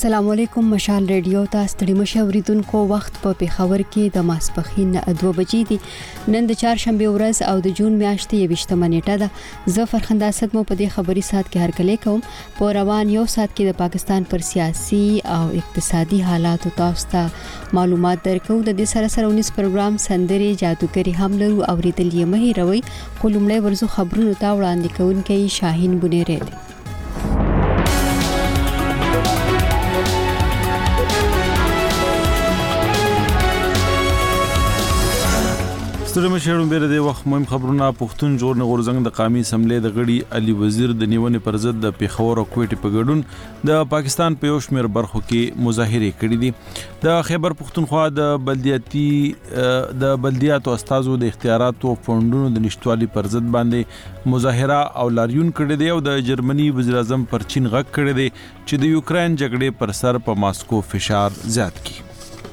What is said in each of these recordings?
السلام علیکم. مشال ریډیو ته ستړي مشه اوریدونکو. وخت په پیښور کې د ماسپښین 2 بجې دي. نن د چهارشنبه ورځ او د جون میاشتې 28 نیټه ده. زه فرخنده اسد مو په دې خبري سات کې هرکلی کوم. په روان یو سات کې د پاکستان پر سیاسي او اقتصادي حالات تاسو ته معلومات درکو. د دې سره 19 پروګرام سندري جادوګری هم لرو. اوریدل یې مه هیروئ. خو لومړی ورزو خبرونو ته وړاندې کوونکی شاهین بنيري دی. ستړي شهرون بیره د وخت مهم خبرونه. پښتون جوړ نه غورزنګ د قومي اسمبلی د غړي علي وزیر د نیونې پر ضد د پیښور او کوټې په ګډون د پاکستان په یو شمېر برخو کې مظاهره کړې دي. د خیبر پښتونخوا د بلدیاتو استازو د اختیاراتو او فندونو د نشټوالي پر ضد باندې مظاهره او لاریون کړی دی او د جرمني وزیر اعظم پر چین غږ کړی دی چې د یوکرين جګړې پر سر په ماسکو فشار زیات کړي.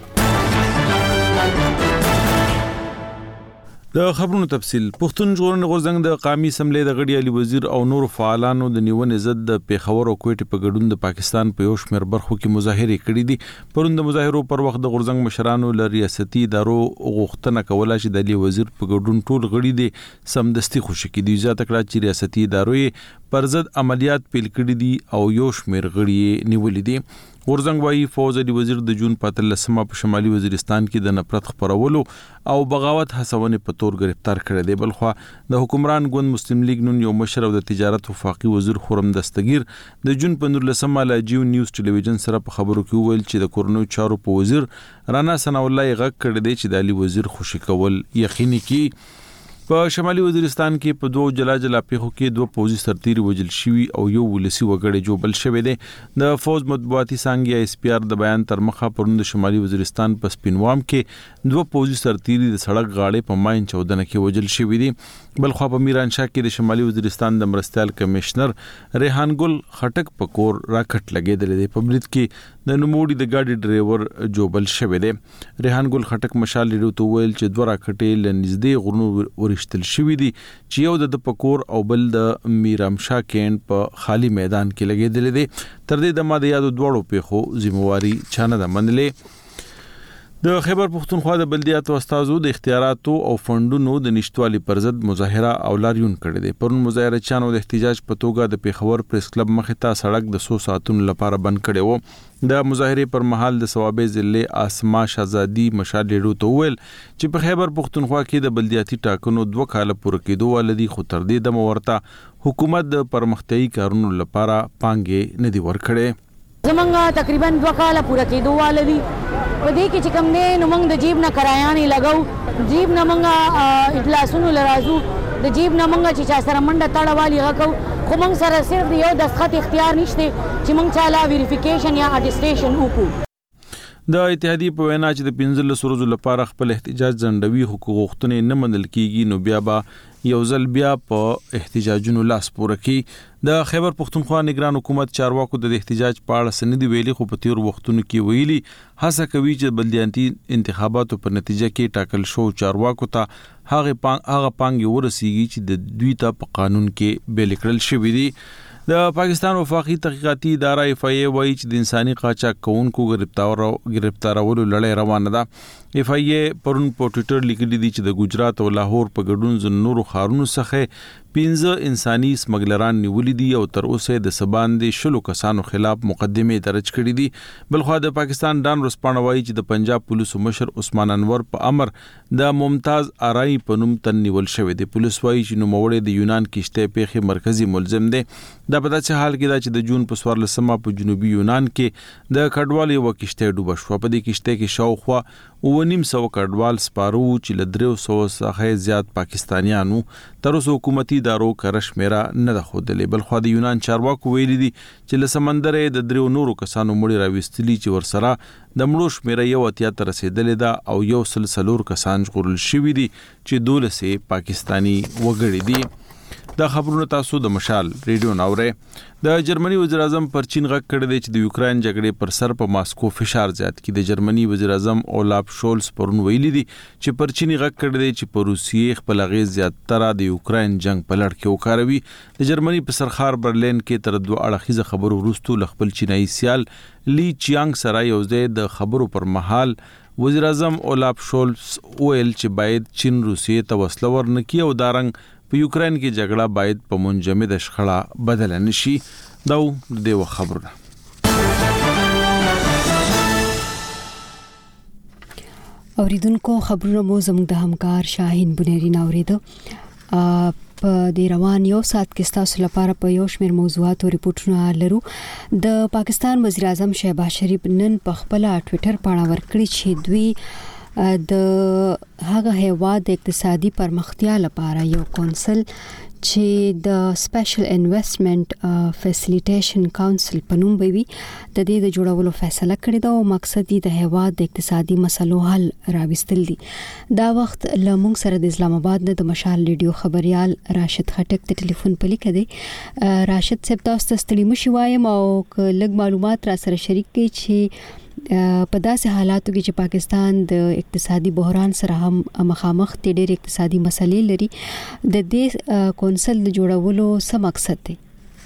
د خبرونو تفصیل. پښتون ژغورنې غورځنګ د قومي اسمبلی د غړي علي وزیر او نور فعالانو د نیونې ضد د پیښور او کوټې په ګډون د پاکستان په یو شمېر برخو کې مظاهره کړې دي. پرون د مظاهرو پر وخت د غورځنګ مشرانو له ریاستي ادارو غوښتنه کوله چې د علي وزیر په ګډون ټول غړي دي سمدستي خوشي کړي. زیاته کړه چې ریاستي ادارو پر ضد عملیات پیل کړي دي او یو شمېر غړي نیولې دي. غورځنګ وايي فوز علي وزیر د جون 15 په شمالي وزیرستان کې د نفرت خپرولو او بغاوت هڅونې په تور گرفتار کړی دی. بلخوا د حکمران ګوند مسلم لیگ نون یو مشر او د تجارت وفاقي وزیر خرم دستگیر د جون 15 له جیو نیوز ټلویزیون سره په خبرو کې وویل چې د کورونو چارو په وزیر رانا ثنا الله غږ کړی دی چې د علي وزیر خوشي کول یقیني کړي. په شمالي وزیرستان کې په دوه جلا پیښو کې دوه پوځي سرتیري وژل شوي او یو ولسی وګړي جوړل شوی دی. د فوز مطبوعاتي څنګه اس پی آر د بیان تر مخه پروند شمالي وزیرستان په سپینوام کې دوه پوځي سرتیري د سړک غاړې په ماین 14 کې وژل شوی دي. بلخوا په میرانشاه کې د شمالي وزیرستان د مرستيال کمشنر ریحان ګل خټک په کور راکټ لګیدل دي. په برید کې د نوموړي د ګاډي ډرایور جوړل شوی دی. ریحان ګل خټک مشال لري ته ویل چې دوه راکټې لنځدې غرونو تل شوی دي چې یو د پکور او بل د میرامشاه کین په خالی میدان کې لګیدل دي. تر دې د ماده یادو دوړو پیښو ذمہواری چانه د منلې. د خیبر پښتونخوا د بلدیاتو استازو د اختیاراتو او فندونو د نشټوالي پر ضد مظاهره او لاریون کړی دی. پرون مظاهره چانو د احتجاج په توګه د پیښور پریس کلب مخې ته سړک د 100 ساعتونو لپاره بند کړی و. د مظاهره پر مهال د ثوابې ضلع اسما شهزادي مشال ډیرو ته ویل چې په خیبر پښتونخوا کې د بلدیاتي ټاکنو 2 کال پوره کېدو ولدي خو تر دې د مورته حکومت د پرمختیايي کارونو لپاره پانګې نه دی ورکړي. زمونږ تقریبا 2 کال پوره کېدو ولدي په دې کې چې کوم نه نو موږ د جیب نه کرایانې لګاو. جیب نه موږ اجلاسونو لرازو د جیب نه موږ چې چا سره منډه تاړه والی غکو. خو موږ سره صرف یو دستخط اختیار نشته چې موږ چاله ویریفیکیشن یا اټیسټیشن وکړو. د اتحادیې په وینا چې د 15 ورځو لپاره خپل احتجاج ځنډوي حقوق غوښتنې نه منل کیږي نو بیا به یو ځل بیا په احتجاجونو لاس پوره کی. د خیبر پښتونخوا نگران حکومت چارواکو د احتجاج په اړه سندې ویلي خو په تیر وختونو کې ویلي هڅه کوي چې بلدیاتي انتخاباتو په نتیجه کې ټاکل شو چارواکو ته هغه پانګې ورسیږي چې د دوی ته په قانون کې بیل کړل شوی دی. د پاکستان وفاقي تحقیقاتي اداره اف ای ای وایي چې د انساني قاچاق کوونکو گرفتارولو لړۍ روانه ده. اف ای ای پرون په ټوئیټر لیکلي دي چې د ګجرات او لاهور په ګډون ځن نورو خارونو څخه 15 انساني سمګلران نیولې دي او تر اوسه د سباندې 10 کسانو خلاف مقدمه درج کړې دي. بلخوا د پاکستان ډان رسپانه وایي چې د پنجاب پولیسو مشر عثمان انور په امر د ممتاز آرای په نوم تن نیول شوی دی. پولیس وایي چې نوموړی د یونان کشته پیخي مرکزی ملزم دی. دا په داسې حال کې دا چې د جون په 14 په جنوبي یونان کې د کډوال یو کشته ډوب شو. په دې کشته کې شاوخوا 900 کډوال سپارو چې له 300 څخه زیات پاکستانیانو تر اوسه حکومتي ادارو کرش میرا نه ده خودلې. بلخوا د یونان چارواکو ویلي دي چې له سمندرې د 3 نورو کسانو مړي راوستلي چې ورسره د مړو شمیره یو اتیا تر رسیدلې ده او یو سلسلور کسان ژغورل شوي دي چې 12 پاکستانی وګړي دي. دا خبرونه تاسو د مشال ریډیو ناوره. د جرمني وزیر اعظم پر چین غږ کړی دی چې د یوکرين جګړې پر سر په ماسکو فشار زیات کړي. د جرمني وزیر اعظم اولاف شولز پرون ویلي دي چې پر چین غږ کړی دی چې پر روسیې خپل غیز زیاتره د یوکرين جنگ په لړ کې وکاروي. د جرمني په سرخار برلین کې تر دوه اړخیزه خبرو وروسته خپل چینایي سیال لی چیانګ سره یوځای د خبرو پر مهال وزیر اعظم اولاف شولز ویل چې باید چین روسیې ته وسله ورنکړي او دارنګ په یوکرين کې جګړه باید په منجمد شخړه بدل نشي. دا د خبرونه. اوریدونکو خبرونه مو زموږ د همکار شاهین بنيري ناوریدو. په د روان یو سات کې تاسو لپاره په یو شمېر موضوعات او ریپورتونه لرو. د پاکستان وزیر اعظم شهباز شریف نن په خپل ټوئیټر باندې ورکړی چې دوی د هغه هیواد د اقتصادي پرمختیا لپاره یو کونسل چې د سپیشل انویسټمنٹ فیسیلیټیشن کونسل په نوم وي د دې د جوړولو فیصله کړې ده او مقصد یې د هیواد د اقتصادي مسلو حل راوستل دي. دا وخت لمونږ سره د اسلام آباد د مشال ریډیو خبريال راشد خټک ته ټلیفون پلی کړي. راشد صاحب تاسو ته ستړي مشي وایم او لږ معلومات را سره شریک کړئ چې په داسې حالاتو کې چې پاکستان د اقتصادي بحران سره هم مخامخ دي، ډېر اقتصادي مسلې لري، د دې کونسل د جوړولو څه مقصد دی؟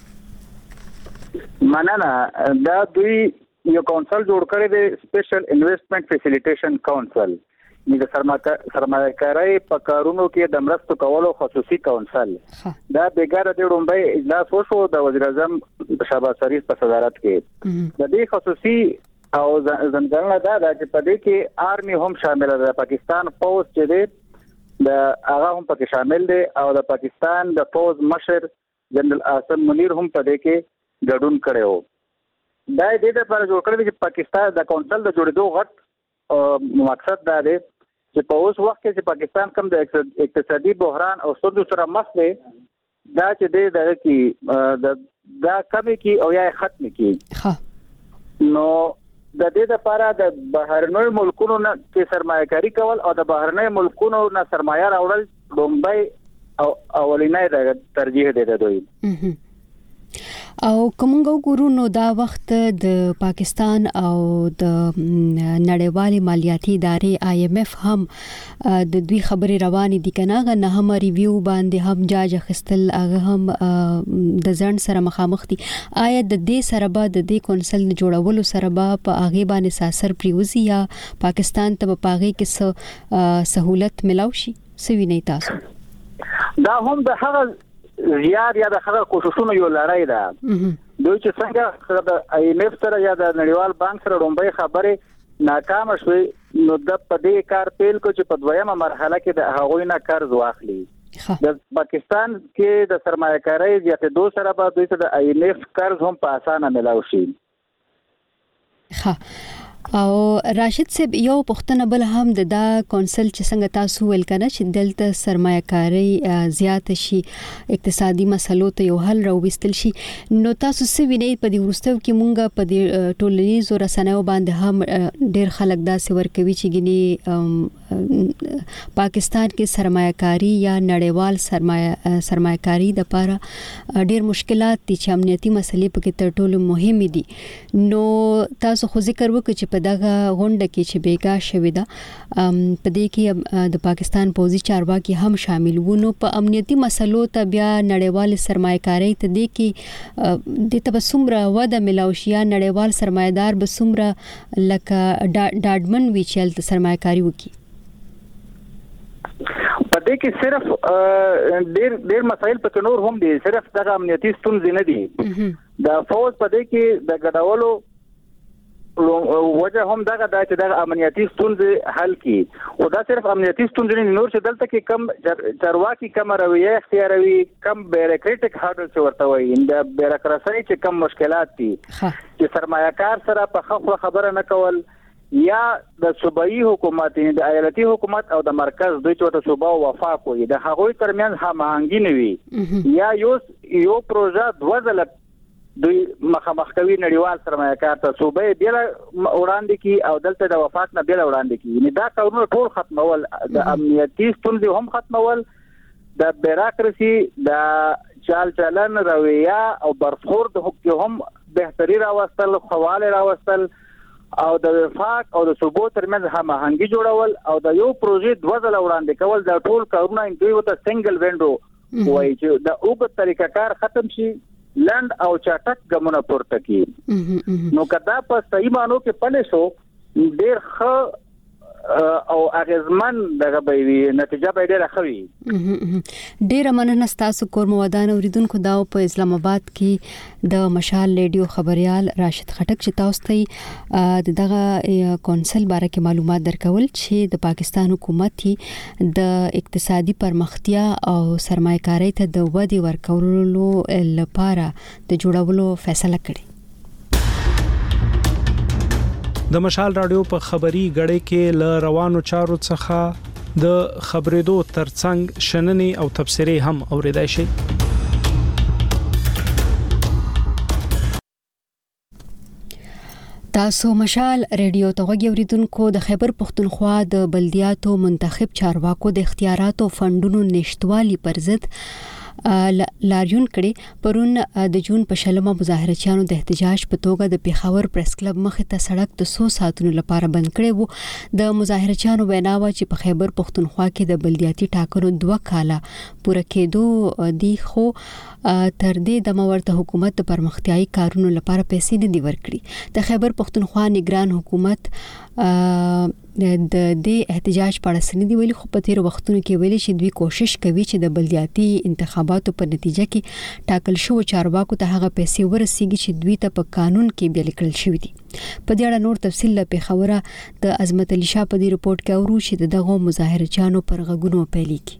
مننه. دا دوی یو کونسل جوړ کړی دی، سپیشل انویسټمنٹ فیسیلیټیشن کونسل، د سرمایه‌کارۍ په کارونو کې د مرستو کولو خصوصي کونسل. دا بیګاره د رومبای اجلاس وشو د وزیر اعظم شهباز شریف په صدارت کې. د دې خصوصي او ځنګلنه دا چې په دې کې آرمي هم شامل ده، پاکستان پوز چې دی د هغه هم پکې شامل دی او د پاکستان د پوز مشر جنرال عاصم منیر هم په دې کې ګډون کړی وو. دا دې لپاره جوړ کړی چې پاکستان د کونسل د جوړېدو غټ مقصد دا دی چې په اوس وخت کې چې پاکستان کوم د اقتصادي بحران او ستونزو سره مخ دی، دا چې دی دغه کې دا کمی کی او یا ختم کی. نو د دې لپاره د بهرنوي ملکونو نه کې سرمایه‌کاري کول او د بهرنوي ملکونو نه سرمایه راوړل لومبای او اولینې ترجیح دی دوی. او کومګو ګورو نو دا وخت د پاکستان او د نړیوالې مالیاتي ادارې IMF هم د دوی خبرې روانې دي کنه، نه هم ریویو باندې هم جاج اخستل، هغه هم د ځان سره مخامخ دي. آیا د دې سره به د دې کونسل جوړولو سره به په هغه باندې ساسر پریوزي یا پاکستان ته په هغه کې سہولت ملاو شي؟ سوي نه تاسو دا هم د هغه زیار یا د هغه کوششونو یو لړۍ ده. دوی چې څنګه د IMF سره یا د نړیوال بانک سره رومبای خبرې ناکام شوي، نو د پدې کار پیل کو چې په دویمه مرحله کې د هغوی نه قرض واخلي. د پاکستان کې د سرمایه‌کارۍ زیاتېدو سره به دوی ته د IMF قرض هم په اسانه ملاوي شي. او راشد صاحب یو پښتنه بل هم د دا کونسل چې څنګه تاسو ویل کنه چې دلته سرمایه‌کاري زیات شي، اقتصادي مسلو ته یو حل راوستل شي، نو تاسو څه وینئ په دې وروستیو کې مونږ په دې ټولنیزو رسنیو باندې هم ډېر خلک داسې ورکوي چې ګینه پاکستان کې سرمایه‌کاري یا نړیوال سرمایه‌کاري د لپاره ډېر مشکلات دي چې امنیتي مسلې پکې تر ټولو مهمه دي. نو تاسو خو ذکر وکړئ چې په دغه غونډه کې چې بیګا شوې ده په دې کې د پاکستان پوځي چارواکي هم شامل وو، نو په امنیتي مسلو ته بیا نړیوال سرمایه‌کاري ته دې کې د تبسمره وده ملاوي شي، نړیوال سرمایدار به سمره لکه ډاډمن وی چې سرمایه‌کاري وکړي. په دې کې صرف ډېر مسایل پکې نور هم دي، صرف دغه امنیتي ستونزې نه دي. د فوج په دې کې د ګډولو وجه هم دغه د چې د امنیتي ستونزې حل کی، او دا صرف امنیتي ستونزې نه، نور چې دلته کې کم چارواکي کم رویه اختیاروي، کم بیروکریټک هارډل چې ورته وایي، د بیروکراسي چې کم مشکلات دي چې سرمایه‌کار سره په خبره نه کول، یا د صوبایي حکومت د ایالتي حکومت او د مرکز دوی چې ورته صوبه او وفاق وي، د هغوی ترمنځ هماهنګي نه وي، یا یو پروژه دوه ځله دوی مخامخ کوي نړیوال سرمایه‌کار ته، صوبه بیل وړاندې کی او دلته د وفاق نه بیل وړاندې کی. یعنی دا کارونه ټول ختمول، د امنیتي ستونزې هم ختمول د بیراکراسي د چال چلن رویه او برخورد هم بهتري راوستل، خواله راوستل او د وفاق او د صوبو ترمنځ هماهنګي جوړول او د یو پروژې دوه ځله وړاندې کول د ټول کارونه دوی وته سنگل وینډو وایي چې د اوږد طریقه کار ختم شي، لند او چټک ګمونه پورته کی. نو کدا په صحیح مانو کې پلي شو ډیر ښه او اغیزمن دغه به نتیجه به ډیره خوي. ډیره مننه تاسو کور مودان اوریدونکو دا په اسلام آباد کې د مشال ریډیو خبريال راشد خټک چې تاسو ته دغه کونسل باره کې معلومات درکول چې د پاکستان حکومت د اقتصادي پرمختیا او سرمایه‌کارۍ ته د ودې ورکولو لپاره د جوړولو فیصله کړې. د مشال رادیو په خبري غړې کې ل روانو چارو څخه د خبرېدو ترڅنګ شننې او تبصرې هم اوریدای شي. تاسو مشال ریډیو ته غوړیدونکو د خیبر پختونخوا د بلدیاتو منتخب چارواکو د اختیاراتو فندونو نشټوالي پر ضد لاریون کړي. پرون د جون په شلمه مظاهرچیانو د احتجاج په توګه د پیښور پریس کلب مخې ته سړک د 100 ساعتونو لپاره بند کړي وو. د مظاهرچیانو ویناوه چې په خیبر پختونخوا کې د بلدیاتي ټاکنو 2 کاله پوره کېدو دي، خو تر دې د ورته حکومت د پرمختیايي کارونو لپاره پیسې نه دی ورکړي. د خیبر پختونخوا نگران حکومت د دې احتجاج په اړه سندې ویلي، خو په تیر وختونو کې ویلي چې دوی کوشش کوي چې د بلدیاتي انتخاباتو په نتیجه کې ټاکل شو چارواکو ته هغه پیسې ورسیږي چې دوی ته په قانون کې بیا لیکل شوی دي. په دې اړه نور تفصیل له پیښوره د عظمت علي شاه په دې رپورت کې اورو چې دغه مظاهرچیانو پر غږونو پیلي کی.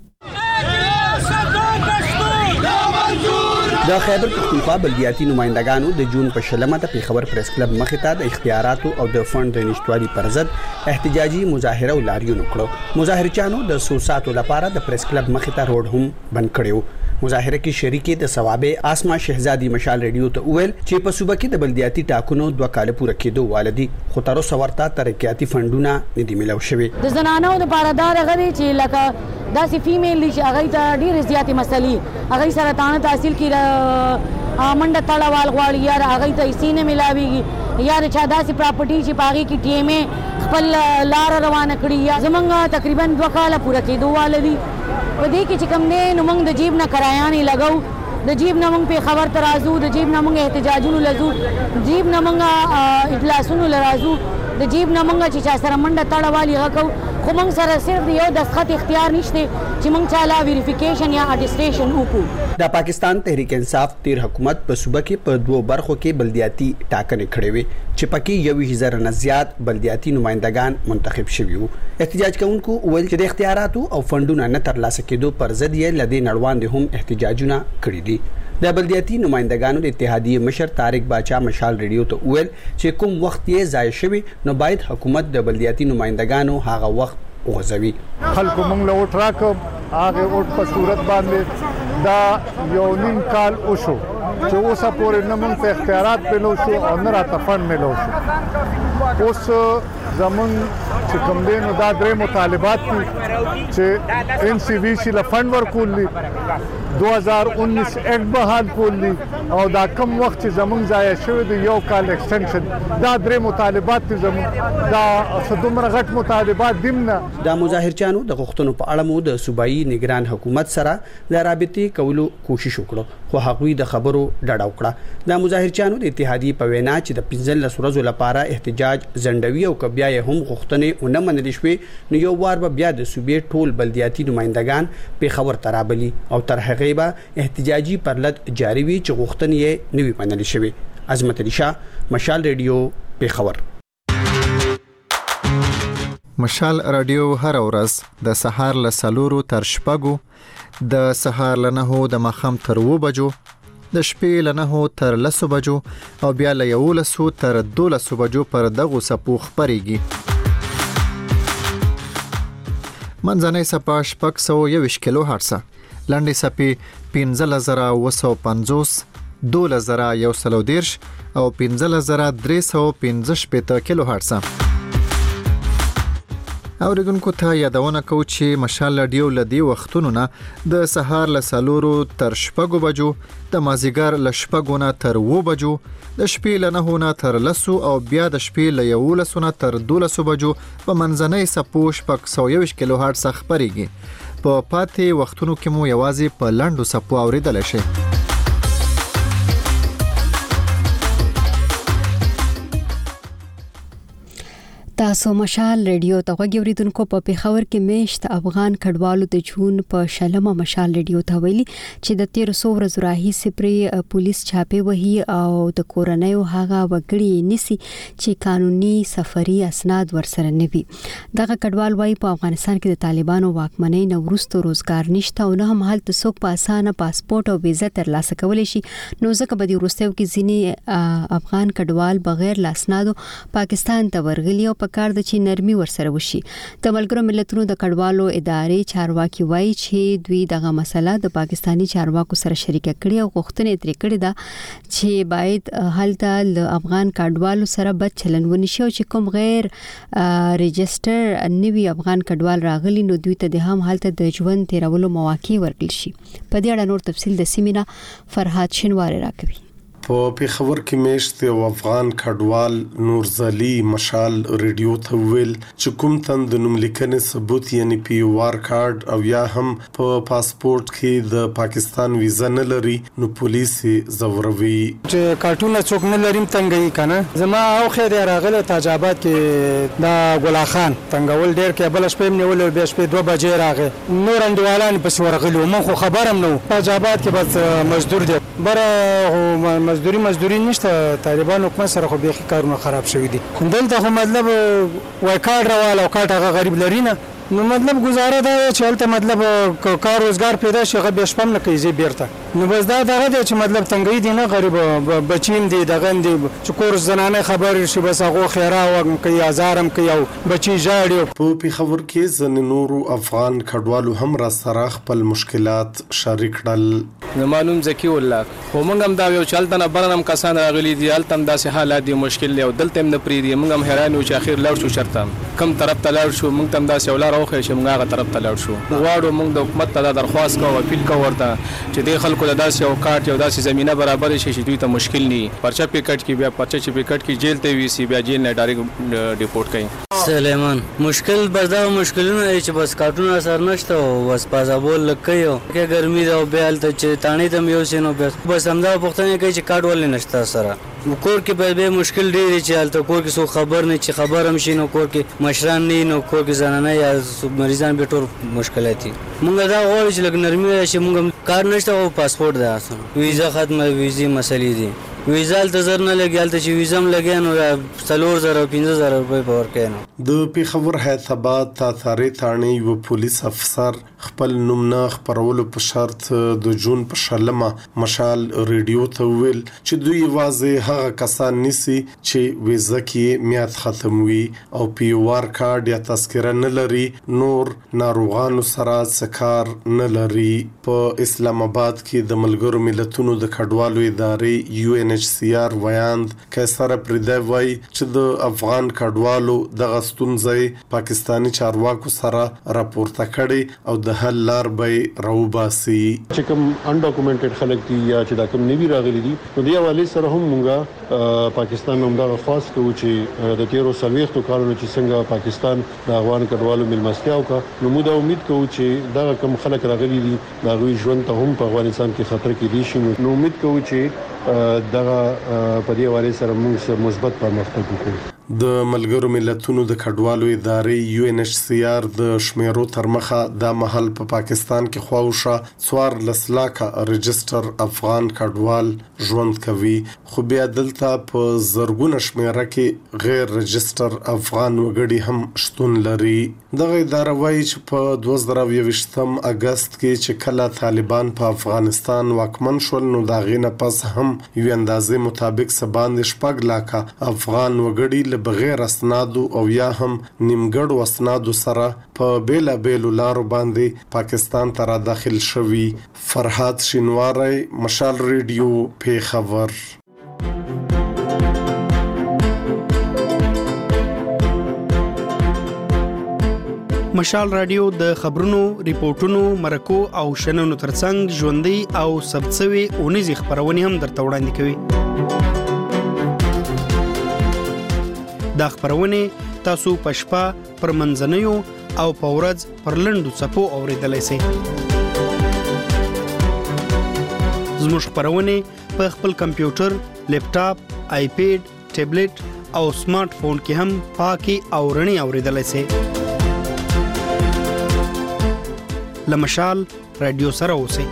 د خیبر پختونخوا بلدیاتي نمائندگانو د جون په شلمه د پیښور پریس کلب مخې ته د اختیاراتو او د فند د نشټوالي پر ضد احتجاجي مظاهره او لاریون وکړو. مظاهرچیانو د 100 ساعتو لپاره د پریس کلب مخې ته روډ هم بند کړو. مظاهره کې شریکې د ثوابه آسما شهزادي مشال ریډیو ته ویل چې په صوبه کې د بلدیاتي ټاکنو 2 کال پوره کېدو والدي، خو تر اوسه ورته ترقیاتي فندونه نه دی ملو شوی. د زنانو د پاردار غړي چې لکه داسې فیمیل چې هغه ته ډېر زیاتې مسلې هغه سره تانه تحصیل کې منډه تړوال غواړي یا هغه ته سینه ملاويږي یا چا داسې پراپرټي چې باغی کې ټیم خپل لار روانه کړی یا زمونږ تقریبا 2 کال پوره کېدو والدي. په دې کې چې کوم نه نو موږ د جیب نه کرایه نه لګاو، د جیب نه موږ په خبر ترازو، د جیب نه موږ احتجاجونو لزو، جیب نه موږ اجلاسونو لرازو، د جیب نه موږ چې چا سره منډه تړوالي غکو، خو موږ سره صرف یو دستخط اختیار نشته چې موږ چاله ویریفیکیشن یا اټیسټیشن وکړو. د پاکستان تحریک انصاف تیر حکومت په صوبه کې په 2 برخو کې بلدیاتي ټاکنې کړې وې چې پکې 1,000 نه زیات بلدیاتي نمائندگان منتخب شوي وو. احتجاج کوونکو ویل چې د اختیاراتو او فندونو نه ترلاسه کېدو پر ضد یې لدې نړوان هم احتجاجونه کړي دي. د بلدیاتي نمائندگانو د اتحادیه مشر طارق باچا مشال ریډیو ته ویل چې کوم وخت یې ضایع شوی نو باید حکومت د بلدیاتي نمائندگانو هغه وخت وغځوي. خلکو موږ له وټ راکړ هغه وټ په صورت باندې دا یو نیم کال وشو چې اوسه پورې نه موږ ته اختیارات ملو شو او نه راته فند ملو شو. اوس زمون چې کوم دین دا درې مطالبات دي چې ان سی وی سی له فند ورکول دي 2019 اکټ بحال کول دي او دا کم وخت چې زمون ضایع شوی دی یو کال ایکسټنشن، دا درې مطالبات دي زمون دا څومره غټ مطالبات دي نه. د مظاهرچیانو د غوښتنو په اړه مو د صوبایي نگران حکومت سره د رابطې کولو کوشش وکړو، خو هغوی د خبرو ډډه وکړه. د مظاهرچیانو د اتحادیې په وینا چې د 15 ورځو لپاره احتجاج زندوی او کبیا یې هم غوښتنې ونه منل شوې نو یو وار به بیا د صوبې ټول بلدیاتي نمائندگان پیښور ترابلی او تر هغه به احتجاجي پرلط جاری وي چې غوښتنې یې نوي منل شوې. عظمت علي شاه، مشال ریډیو، پیښور. مشال رادیو هر ورځ د سهار له 4 تر 6، د سهار له 9 د ماښام تر 2 بجو، د شپې له 9 تر 10 بجو او بیا له 11 تر 12 بجو پر دغه سپو خبريږي. منځنۍ سپا 621 کیلو هرتز، لنډې سپې 15950، 12130 او 15315 کیلو هرتز. اوریدونکو ته یادونه کو چې مشال رادیو لدی وختونو نه د سهار له 4 تر 6 بجو د مازیګر له 6 نه تر 9 بجو د شپې له 9 نه تر 10 او بیا د شپې له 11 نه تر 12 بجو په منځنۍ سپوش په 120 کیلو هرتز خبريږي په پاتې وختونو کې مو یوازې په لنډو سپو اوریدل شي. تاسو مشال رادیو ته غوږیوریدونکو په پیښور کې میشت افغان کډوالو د جون په شلمه مشال رادیو ته ویلي چې د 1300 ورځې راهیسې پر پولیس چاپې وهي او د کورنۍ هغه وګړي نسی چې قانوني سفري اسناد ورسره نه وي. دغه کډوال وايي په افغانستان کې د طالبانو واکمنۍ نه وروسته روزګار نشته او نه هم هلته څوک په اسانه پاسپورت او ویزه ترلاسه کولی شي، نو ځکه به د وروستیو کې ځینې افغان کډوال بغیر له اسنادو پاکستان ته ورغلي او کار د چي نرمي ورسره وشي. د ملګرو ملتونو د کډوالو ادارې چارواکي وایي چې دوی دغه مسله د پاکستانی چارواکو سره شریک کړي او غوښتنې ترې کړې ده چې باید هلته د افغان کډوالو سره بد چلند ونشي او چې کوم غیر ريجستر نوي افغان کډوال راغلي نو دوی ته د هم هلته د ژوند تیرولو مواقع ورکړل شي. په دې اړه نور تفصیل د سیمینا فرحات شنواری راکوي. په پیښور کې میشت او افغان کډوال نورزلی مشال رادیو ته ویل چې کوم تند نوم لیکنې ثبوت یعنی پی وار کارت او یا هم په پاسپورت کې د پاکستان ویزا نه لري نو پولیس زوروي. چې کارتونه څوک نه لري تنګي کنه زما او خیر راغله تاجابات کې دا ګلا خان تنګول ډیر کې بل شپې نیول به شپې 2 بجې راغې نور اندوالان پس ورغلو مون خو خبرم نو تاجابات کې بس مزدور دي بره مزدوري نشته. طالبان حکومت سره خو بيخي کارونه خراب شوی دي. دلته خو مطلب وای کار راواله او کار هغه غریب لري نه نو مطلب گزاره ده چې هلته مطلب کار روزګار پیدا شي غو به شپم نه کوي زی بیرته نو بس دا دغه چې مطلب تنګي دي نه غریب بچیم دي دغه دي چې کور زنانه خبر شي بس هغه خیره او کوي هزارم کوي او بچي جاړي. په پیښور کې ځن نورو افغان کډوالو هم را سره خپل مشکلات شریک کړل. معلوم زکی الله خو موږ هم دا یو چلته نه برنم کسان راغلي دي هلته داسې حالات دي مشکل دی او دلته هم نه پری دي موږ هم حیران یو چې اخر لور شو شرطم کم طرف ته لور شو موږ تم داسې ولر او چې موږ هغه طرف ته لور شو غواړو موږ د حکومت ته درخواست کوو اپیل کوو ورته چې د خلکو د داسې او کارت یو داسې زمينه برابر شي چې دوی ته مشکل ني پرچا پکټ کې بیا پرچا چې پکټ کې جیل ته وي سي بیا جیل نه ډایرکټ ډیپورت کوي. سلیمان مشکل بس دا مشکلونه چې بس کارتونه اثر نشته او بس پازابول لکيو کې ګرمي دا بیل ته چې تانی ته یو سينو بس همدا پښتنه کوي چې کارت ولې نشته سره کور کې به مشکل ډېر چې حالت کور کې سو خبر نه چې خبر هم شي نو کور کې مشران نه نو کور کې زنانه یا مریضان به ټول مشکلات دي. مونږ دا غواړو چې لګ نرمي شي مونږ کار نشته او پاسپورت ده اسانه ویزا ختمه ویزي مسلې دي ویزا ته زر نه لګیال ته چې ویزم لګیا نو 4000 روپے پور کینو. د پیښور حیدرآباد تاثاري ثاني یو پولیس افسر خپل نوم نه خبرولو په شرط د جون په شلمه مشال رادیو ته ویل چې دوی واځي هغه کسان نسی چې ویزا کې میاد ختم وي او پی وار کارت یا تذکره نه لري نور ناروغانو سره سکار نه لري. په اسلام آباد کې د ملګرو ملتونو د کډوالو ادارې UNHCR ویاند کیسر پردی وای چې د افغان کډوالو د غستونځي پاکستانی چارواکو سره راپورته کړي او د حل لار به راوباسي. چې کوم انډاکومنټډ خلک دي یا چې دا کوم نوی راغلي دي نو دی حواله سره هم مونږه پاکستان هم دا خاص کوي چې د 13 کالونو چې څنګه پاکستان د افغان کډوالو ملمستیا وکړه نو موږ امید کوو چې دا کوم خلک راغلي دي دا غوي ژوند ته هم په افغانستان کې خطر کې دي شي نو امید کوو چې دغه په دې حواله سره موږ مثبت پرمختګ وکړو. د ملګرو ملتونو د کډوالو ادارې UNHCR د شمیرو تر مخه د محل په پاکستان کې خواوشه 4 لکه ريجستر افغان کډوال ژوند کوي خو بیا دلته په زرګونه شمیره کې غیر ريجستر افغان وګړي هم شتون لري. دغه اداره وایي چې په 2023 اگست کې چې کله طالبان په افغانستان واکمن شول نو دا غینه پس هم یو اندازې مطابق سباند شپږ لکه افغان وګړي بغیر اسنادو او یا هم نیمګړو اسنادو سره په بیلا بیلو لارو باندې پاکستان ته داخل شوي. فرحات شینواری مشال رادیو پیښور. مشال رادیو د خبرونو، ریپورتونو، مرکو او شننو ترڅنګ ژوندۍ او ثبتسوي اونیزې خبرونه هم درته وړاندې کوي. دا خبرونه تاسو په شپه پر منځنیو او په ورځ پر لنډو څپو اوریدلای شئ. زموږ خبرونه په خپل کمپیوټر، لیپټاپ، آیپیډ، ټابلیټ او سمارټ فون کې هم پاکي او رڼي اوریدلای شئ. لمشال رادیو سره اوسئ.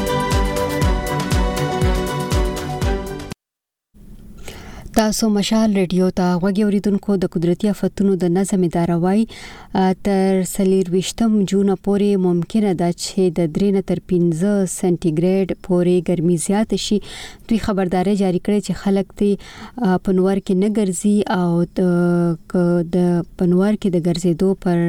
تاسو مشال رادیو ته غوږی اوریدونکو د قدرتي آفتونو د نظم اداره وای تر 23 جون پورې ممکنه ده چې د 3 نه تر 15 سنټیګریډ پورې ګرمي زیات شي. دوی خبرداري جاری کړې چې خلک ته پنوار کې نه ګرځي او د پنوار کې د ګرځېدو پر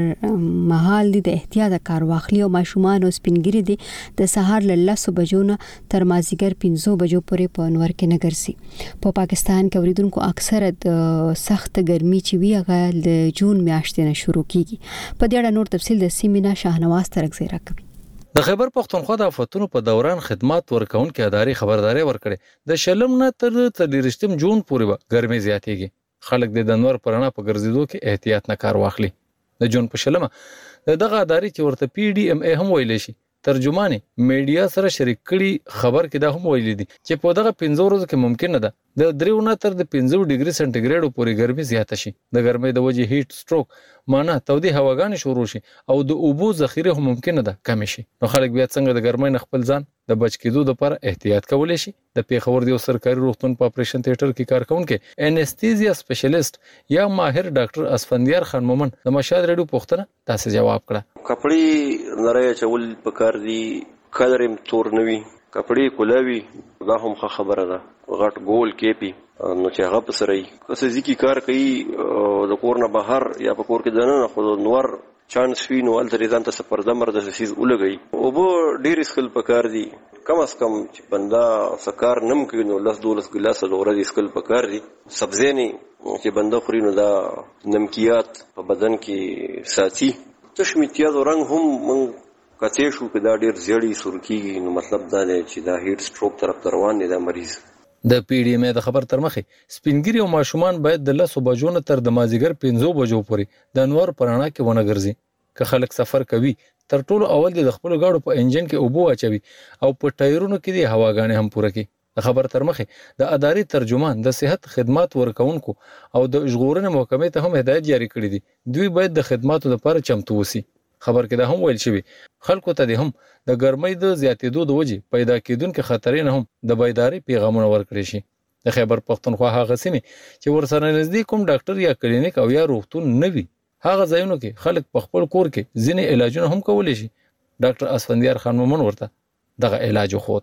مهال د احتیاط کار واخلي او ماشومان او سپینګری دي د سهار له 10 بجو نه تر مازیګر 5 بجو پورې پنوار کې نه ګرځي. په پاکستان کې اوریدونکو اکثره د سخت ګرمي چې وی هغه د جون میاشتې نه شروع کیږي. په دې اړه نور تفصیل د سیمینا شاهنواز ترغزی راکوي. د خیبر پختونخوا د آفتونو په دوران خدمات ورکونکو ادارې خبرداري ورکړې د شلم نه تر 30 جون پورې به ګرمي زیاتېږي. خلک د انور پرانا په ګرځېدو کې احتیاط نه کار واخلي. د جون په شلمه دغه ادارې چې ورته پی ډی ام ای هم ویل شي ترجمانې میډیا سره شریک کړي خبر کې دا هم ویل دي چې په دغه 15 ورځو کې ممکن نه ده د 3 نه تر 15 ډیګري سنټیګریډ پورې ګرمي زیاته شي. د ګرمۍ د وجې هیټ سټروک معنی تودې هواګانې شروع شي او د اوبو ذخیره هم ممکن نه ده کم شي. نو خلک بیا څنګه د ګرمۍ نه خپل ځان د بچ کېدو لپاره احتیاط کولی شي. د پیښور د سرکاري روغتون په اپریشن تھیټر کې کارکونکو انستیزیا سپیشلیست یا ماهر ډاکټر اسفندیار خان مومن د مشاد رادیو پوښتنه تاسو جواب کړه. کپړې نری چول پکار دي کلرم تور نوي کپړې کولاوي دا هم خبره ده غټ ګول کېپی نو چې هغه په سره کسې ځکه کار کوي د کور نه بهر یا په کور کې دننه خو نور چانس وی نو ول ځان ته سپر دمر د سیز ولګي او به ډیر اسکل پکار دي کم از کم چې بندا سکار نم کوي نو 10-12 ګلاس د ورځې اسکل پکار دي. سبزی نه چې بندا خوري نو دا نمکیات په بدن کې ساتي. تشمیتیات رنگ هم من کته شو په دا ډیر زیړی سرکیږي نو مطلب دا دی چې دا هیټ سټروک طرف روان دی دا مریض. د پی ډی ام د خبر تر مخه سپینګری او ماشومان باید د 10 بجو نه تر د مازیګر 5 بجو پورې د انور پرانا کې ونه ګرځي. که خلک سفر کوي تر ټولو اول د خپل گاډو په انجن کې اوبو اچوي او په ټایرونو کې د هواګانې هم پوره کړي. د خبر تر مخه د ادارې ترجمان د صحت خدمات ورکونکو او د ژغورنې محکمې ته هم هدایت جاری کړی دي دوی باید د خدماتو لپاره چمتو وسی. خبر کې دا هم ویل شوی خلکو ته د هم د ګرمۍ د زیاتېدو د وجې پیدا کېدونکو خطرې نه هم د بیداری پیغامونه ورکړي شي. د خیبر پختونخوا هغه سیمه چې ورسره نږدې کوم ډاکټر یا کلینیک او یا روغتون نه وي هغه ځایونو کې خلک په خپل کور کې ځینې علاجونه هم کولی شي. ډاکټر اسفندیار خان مومن ورته دغه علاج خو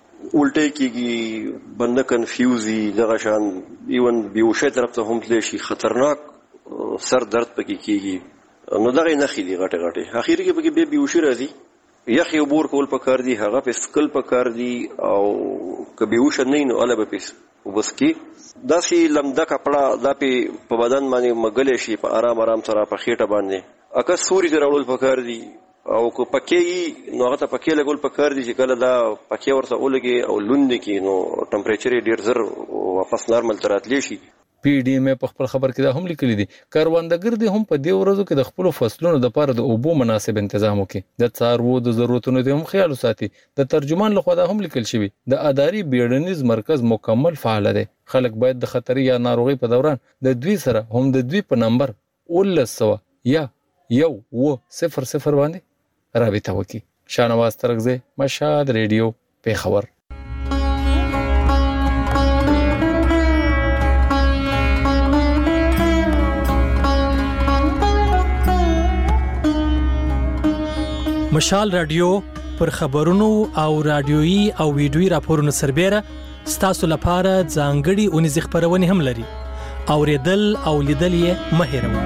الټه کېږي بنده کنفیوزي دغه شان ایون بیوشه طرف ته هم تللی شي خطرناک سر درد پکې کېږي نو دغه نه خېدي غټه غټه اخر کې به بیوشي راځي یخي وبور کول پکار دي هغه په سکل پکار دي او کبي وش نه نو اله به پیس وبس کې داسې لمده کپڑا دا په بدن باندې مګلې شي په آرام آرام سره په خېټه باندې اکه سوري درول پکار دي او کو پکې نو هغه ته پکې لګول پکار دي چې کله دا پکې ورته ولګي او لوند کې نو ټمپریچر ډیر زر واپس نارمل تراتلی شي. پی ډی ام په خپل خبر کې دا هم لیکلي دي کاروندګر دي هم په دې ورځو کې د خپل فصلونو لپاره د اوبو مناسب تنظیم وکړي د څاروو د ضرورتونو ته هم خیال وساتي. د ترجمان لخوا دا هم لیکل شوی د اداري بیړنیز مرکز مکمل فعال دی. خلک باید د خطر یا ناروغي په دوران د دوی سره هم د دوی په نمبر 1900 یا 100 باندې رابطه وکړي. شاهنواز ترغزی مشاد رادیو پیښور. مشال رادیو پر خبرونو او رادیويي او ویډیويي راپورونو سربېره ستاسو لپاره ځانګړي اونیز خبرونه هم لري. اوریدل او لیدل یې مه هېروئ.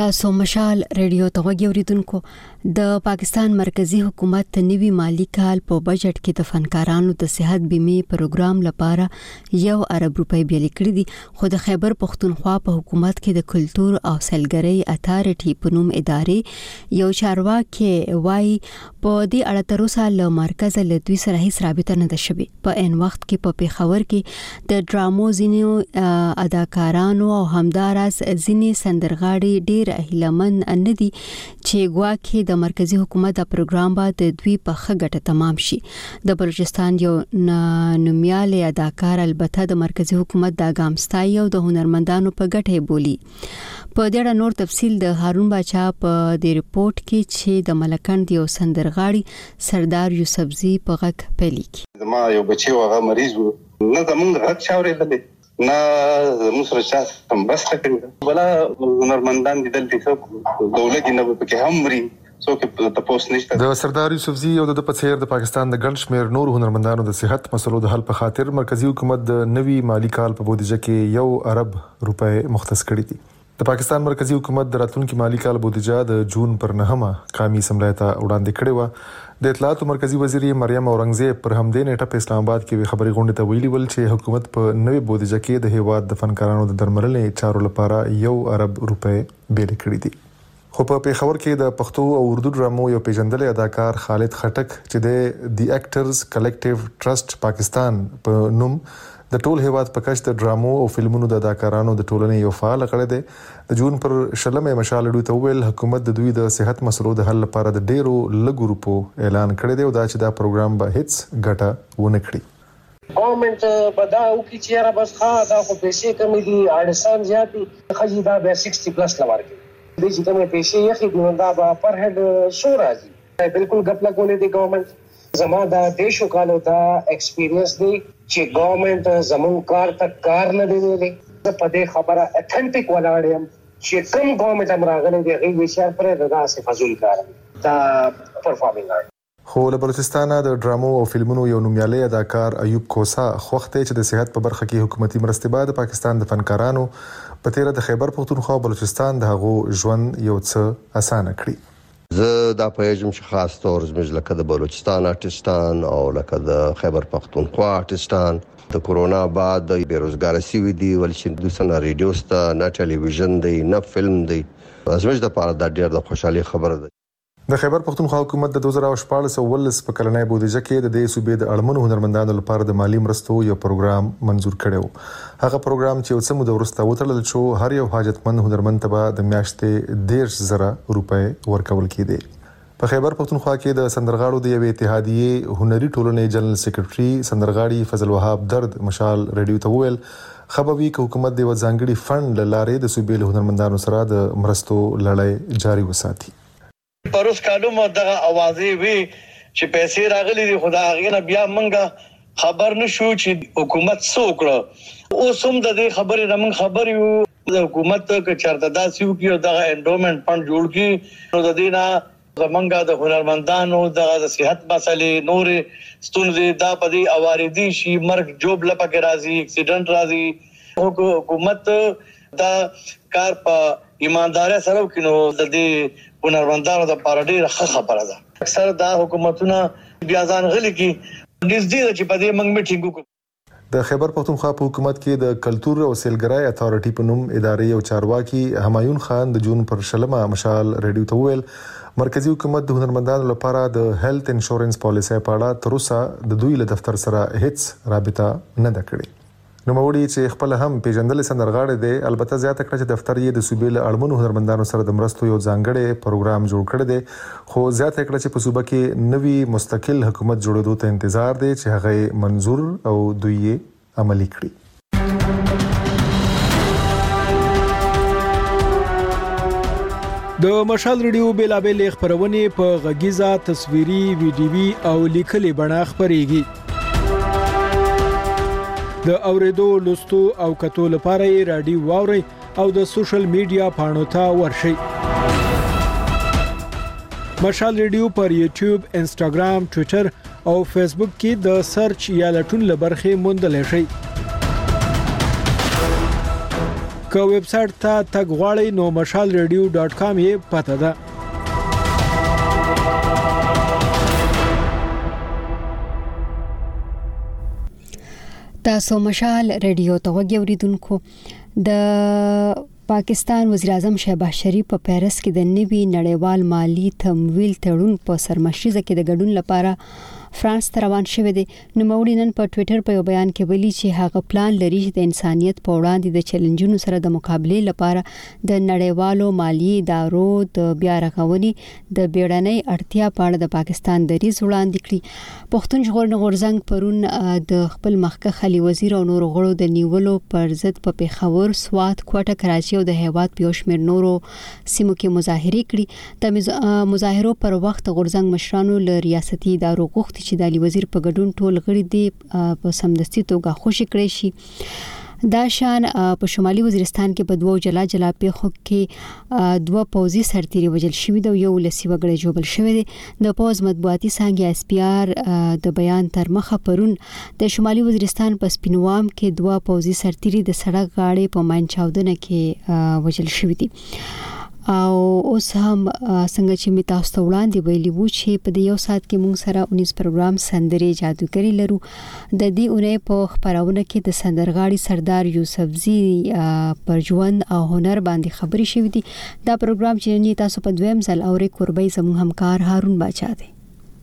تاسو مشال ریډیو ته وګورئ. د پاکستان مرکزی حکومت نوي مالی کال په بجټ کې د فنکارانو د صحت بیمه پروګرام لپاره 1 ارب روپۍ بیل کړې دي. خو د خیبر پختونخوا په حکومت کې د کلچر او سیلګرۍ اتارټي په نوم ادارې یو چارواکي وایي په دې اړه تر اوسه له مرکز له دوی سره هیڅ رابطه نه ده شوې. په ان وخت کې په پیښور کې د ډرامو ځینو اداکارانو او همدارس ځینې سندرغاړي ډیر اهلمن نه دي چې ګواکې د مرکزی حکومت د پروګرام به د دوی په خګټه تمام شي. د بلوچستان یو نومیاله اداکار البته د مرکزی حکومت د ګامستای او د هنرمندانو په ګټه بولی. په دې اړه نور تفصیل د هارون باچا په دې ریپورت کې چې د ملکند یو سندرغاړي سردار یوسفزی په غږ پیلي کی. ما یو بچي هغه مریض و نه زمونږ غږ چاورېدل نه زموږ سره چا هم بس کړی بلا هنرمندان دي دلته دولت نه پکې هم مري د سردار یوسفزی او د پڅیر د پاکستان د ګڼ شمیر نور هنرمندانو د صحت مسلو د حل په خاطر مرکزی حکومت د نوي مالی کال په بودیجه کې 1 ارب روپۍ مختص کړی دي. د پاکستان مرکزی حکومت د راتلونکي مالی کال بودیجه د جون پر 9 قومي اسمبلی ته وړاندې کړې و. د اطلاعات مرکزی وزیر مریم اورنګزیب پر همدې نیټه په اسلام آباد کې خبري غونډه ته ویلي ول چې حکومت په نوې بودیجه کې د هیواد د فنکارانو د درملنې چارو لپاره 1 ارب روپۍ بیل کړې دي. خو په پیښور کې د پښتو او اردو ډرامو یو پیژندل اداکار خالد خټک چې د دی اکټرز کلیکټیو ټرست پاکستان په نوم د ټول هیواد په کچ د ډرامو او فلمونو د اداکارانو د ټولنې یو فعال غړی دی. د جون پر 16 مشال ډو ته ویل حکومت د دوی د صحت مسلو د حل لپاره د ډیرو لګو روپو اعلان کړی دی او دا چې دا پروګرام به هیڅ ګټه ونه کړي. ګورنمنت بداو کی چیرې بس ښه دا خو پیسې کمی دي اړسان زیاتی خجی دا به 60 پلس لورګي د دې چې کومه پیسې یې خېدو دا به پر هډ شو راځي بالکل غپلا کولې دی ګورنمنت زما دا دیشو کالو دا ایکسپیرینس دی چې ګورنمنت زمون کار تک کار نه دی ویلي. د پدې خبره اتھنټیک ولاړم چې کوم ګورنمنت امراغله دی غي وشار پر دا څه فزول کار دا پرفارمینګ. خو له بلوچستان د ډرامو او فلمونو یو نومیاله اداکار ایوب کوسا خوخته چې د صحت په برخه کې حکومتي مرستې بعد پاکستان د فنکارانو په تیر د خیبر پختونخوا او بلوچستان د هغو ژوند یو څه اسانه کړی. زه دا پېژم چې خاص تور زموږ لکه د بلوچستان آرټستان او لکه د خیبر پختونخوا آرټستان د کورونا بعد د بیروزګار سیوی دی ول چې د سنا ریډیو ستا نه ټلویزیون دی نه فلم دی زموږ د پاره د ډیر د خوشحالي خبره ده. د خیبر پختونخوا حکومت د 2014 په کلنۍ بودیجه کې د دې صوبې د اړمنو هنرمندانو لپاره د مالی مرستو یو پروګرام منزور کړو. هغه پروګرام چې اوس موږ ورسته وتړل شو هر یو حاجتمند هنرمند ته د میاشتې 1.5 روپۍ ورکول کېده. په خیبر پختونخوا کې د سندرغاړو د یو اتحادیې هنري ټولنې جنرال سیکریټري سندرغاړي فضل وهاب درد مشال ریډیو ته ویل خبروي ک حکومت د وځانګړي فند لاره د صوبې له هنرمندانو سره د مرستو لړۍ جاري وساتي. پروس کالو مو دغه اوازې وی چې پیسې راغلي دي خدا غینه بیا منګه خبر نشو چې حکومت څوکړه اوس هم د دې خبرې رمن خبر یو د حکومت ک چرته داسیو کیو دغه انډومنت فند جوړ کی نو د دینه زمونږه د هنرمندانو د صحت مسلې نور ستونزې دا پدې اواردي شي مرګ جوب لپاره راځي اکسیډنټ راځي حکومت دا کار په ایمانداري سره کینو د دې هنرمندانو د پاره ډیره خبره ده. اکثر دا حکومتونه بیا ځان غلي کی نږدې چې په دې منګ میټینګ وکړي. د خیبر پختونخوا په حکومت کې د کلچر او سیلګرۍ اتارټي په نوم ادارې او چارواکي همایون خان د جون پر 16 مشال ریډیو ته ویل مرکزی حکومت د هنرمندانو لپاره د هیلث انشورنس پالیسي په اړه تر اوسه د دوی له دفتر سره هیڅ رابطه نه ده کړې. نو موري چې خپل هم پیژندل سندرغاړي دي البته زیاته کړه چې دفتر یې د صوبې له اړمنو هنرمندانو سره د مرستو یو ځانګړي پروګرام جوړ کړی دی خو زیاته کړه چې په صوبه کې نوي مستقل حکومت جوړېدو ته انتظار دی چې هغه منزور او دوی یې عملي کړي. د مشال ریډیو بیلابل خبرونه په غږیزه تصویري ویډیوي او لیکلي بڼه خبريږي. د اوریدو لوستو او کتو لپاره یې رادیو واوري او د سوشل میډیا پاڼو ته ورشئ. مشال ریډیو پر یوټیوب، انسټاګرام، ټوئیټر او فیسبوک کې د سرچ یا لټون لبرخې موندل شئ. که ویب سټ ته تګ غواړئ نو mashalradio.com یې پته ده. تاسو مشال رادیو ته وګورئ. د پاکستان وزیر اعظم شهباز شریف په پیرس کې د نوي نړیوال مالی تمویل تړون په سرمشریزه کې د ګډون لپاره فرانس ته روان شوی دی. نوموړي نن په ټوئیټر په یو بیان کې ویلي چې هغه پلان لري چې د انسانيت په وړاندې د چیلنجونو سره د مقابله لپاره د نړیوالو مالی ادارو د بیا رغونې د بیړنۍ اړتیا په اړه د پاکستان دریځ وړاندې کړی. پښتون ژغورنې غورځنګ پرون د خپل مخکښ خالي وزیر او نور غړو د نیولو پر ضد په پیښور، سوات، کوټه، کراچي او د هیواد په شمیر نورو سیمو کې مظاهره کړي. د مظاهرو پر وخت غورځنګ مشرانو له ریاستي ادارو غوښتي چې د علي وزیر په ګډون ټول غړي د په سمدستي توګه خوشي کړي شي. دا شان په شمالي وزیرستان کې په دوه جلا پیښو کې دوه پوځي سرتیري وژل شوي دي او یو لسی وګړي جوړل شوی دی. د پوز مطبوعاتي څنګه اس پی آر د بیان تر مخه پرون د شمالي وزیرستان په سپینوام کې دوه پوځي سرتیري د سړک غاړې په مانچاودنه کې وژل شوي دي. او اوس هم څنګه چې می تاسو ته وړاندې ویلي وو چې په یو ساعت کې موږ سره 19 پروګرام سندري جادوګری لرو. د دې اونۍ په خبرونه کې د سندرغاړي سردار یوسفزي پر ژوند او هنر باندې خبري شوې دي. دا پروګرام چې تاسو په دویم ځل اوري قربای زموږ همکار هارون باچا دی.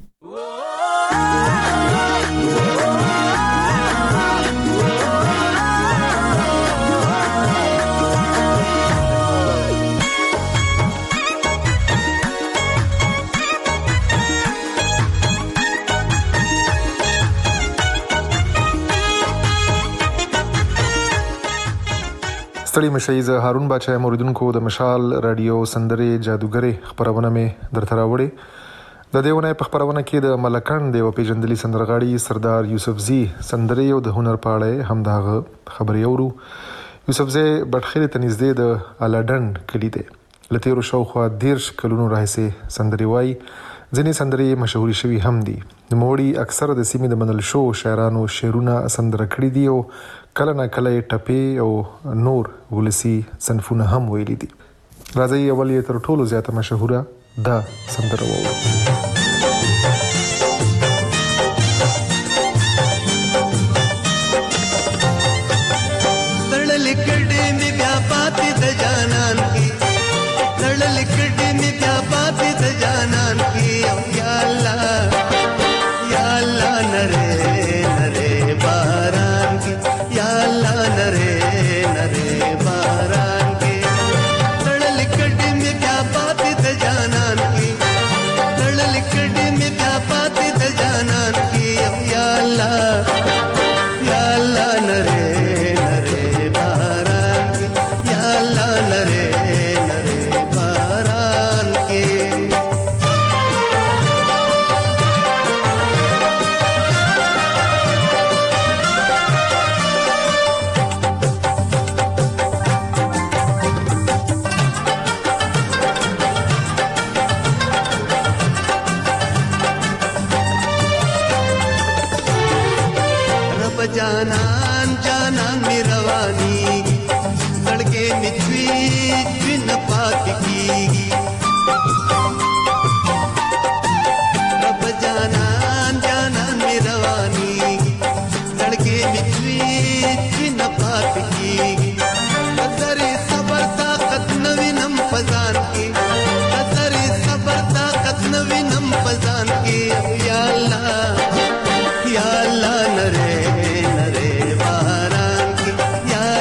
ستړي مشي زه هارون باچا موریدونکو د مشال رادیو سندري جادوګری خبرونه مې درته راوړي. د دیونه په خبرونه کې د ملکان دی او پیجندلي سندرغاړي سردار یوسفزي سندري او د هنر پاړې هم دغه خبري اورو. یوسفزي بټخيري تنزدې د الاډن کلی دی. لته رو شاوخوا 10 کلونو راهسي سندري وای. ځینې سندري مشهوري شوي هم دي. نوموړي اکثر د سیمې د منل شو شاعرانو شعرونه سندره کړي دي او کله نه کله ټپي او نور ولسی صنفونه هم ویلي دي. راځي اول یې تر ټولو زیاته مشهوره دا سندره وو.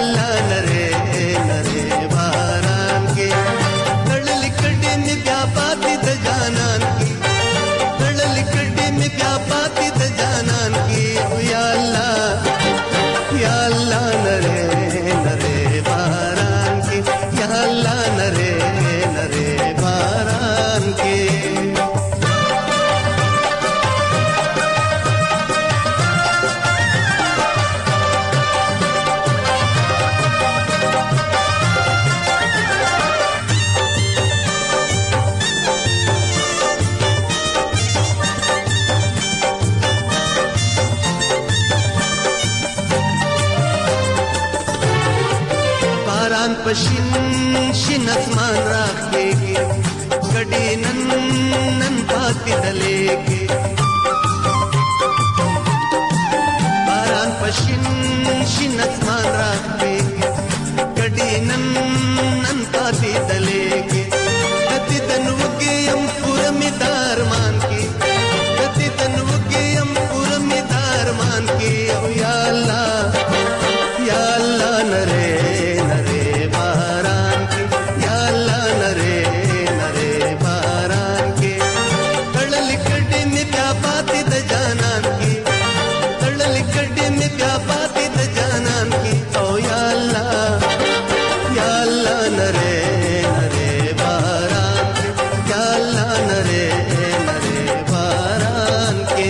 Bye. باران پشین شین اسمان راخېږي ګډې نن نن پاتې دلېږي باران پشین شین اسمان راخېږي ګډې نن نن پاتې دلېږي کتی تنوږي يم پوره می دارمان کې کتی تنوږي يم پوره می دارمان کې او یا الله نره نره باران کې یا الله نره نره باران کې تړل کډې می بیا پاتې د جانان کې تړل کډې می بیا پاتې د جانان کې او یا الله نره نره باران کې یا الله نره نره باران کې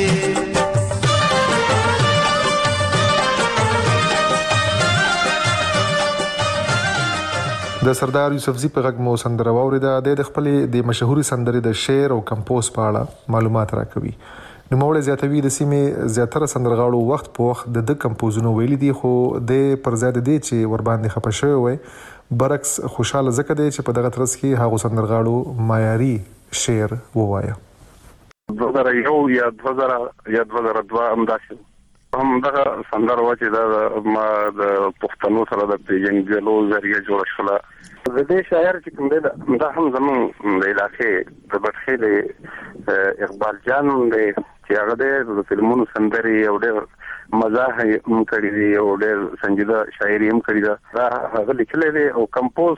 د سردار یوسفزي په غږ مو سندره واوریده د خپل د مشهوري سندرې د شعر او کمپوز په اړه معلومات راکوي نوموړی زیاتوي د سیمې زیاتره سندرغاړو وخت په وخت د کمپوزونو ویلي دي خو د پر ضد دي چې ور باندې خپه شوی وي برعکس خوشاله زکه دی چې په دغه ترڅ کې هغه سندرغاړو معیاري شعر ووایا 2001 یا 2000 یا 2002 همداسې هم دغه سندر و چې دا ما د پښتنو سره د پیژنګلو ذریعہ جوړ شول د دې شاعر چې کوم دی دا هم زمون د علاقې د بټخېل اقبال جان دی چې هغه د فلمونو سندري او د مزاح هم کړی دی او د سنجیده شاعري هم کړی دا هغه لیکل دی او کمپوز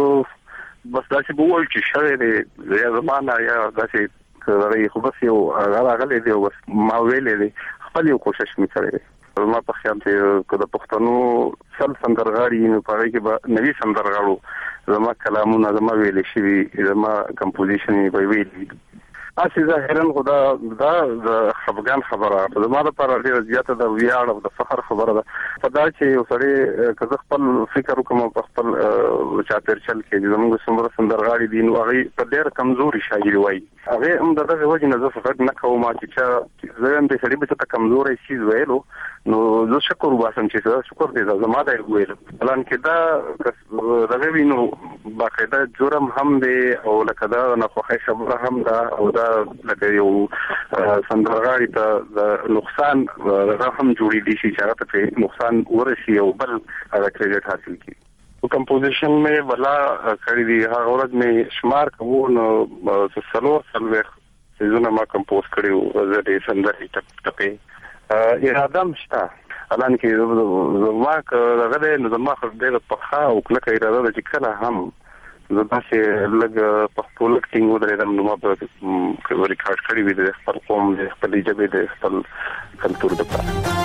بس دا چې بوول چې شوی دی یا زمانہ یا داسې خو بس یو هغه دی او ما ویلې دی خپل یو کوشش می کړی ما په خیال چې د پښتنو سل سندرغاړي نو په هغه کې به نوی سندرغاړو زما کلامونه زما ویل شي زما کمپوزیشن به ویلي اسی ظاهرا خدا دا خفګان خبره زما لپاره ډیره زیاته د ویاړ او د فخر خبره ده په دا چې یو سړی که خپل فکر وکم په خپل چاپیرچل کې زموږ څومره سندرغاړي دي نو هغه په ډېر کمزوري شاعري وایي هغه هم دغه وجه نه زه فقط نه کوم چې زه هم د سړي په کمزوري شي ویلو نو زه شکر وباسم چې شکر دې زما د ویلو الان کې دا دغه وینو باقاعده جرم هم دی او لکه دا نه خوښه خبره هم ده او دا لکه یو سندرغاړي ته د نقصان رقم جوړې دي چې هغه ته نقصان ورسي او بل هغه کریډټ حاصل کړي او کمپوزیشن مې ولا کړی دی هغه ورځ مې شمار کوو نو سلوخ سيزونه ما کمپوز کړیو زه دې سندري ټپې اراده مشته الان کې زما هغه نو زما خو ډېر په ښه او کلکه اراده ده چې کله هم زه داسې لږ په خپل ټینګ ودرېدم نو ما په ریکارډ کړی وي د خپل قوم د خپل ژبې د خپل کلتور لپاره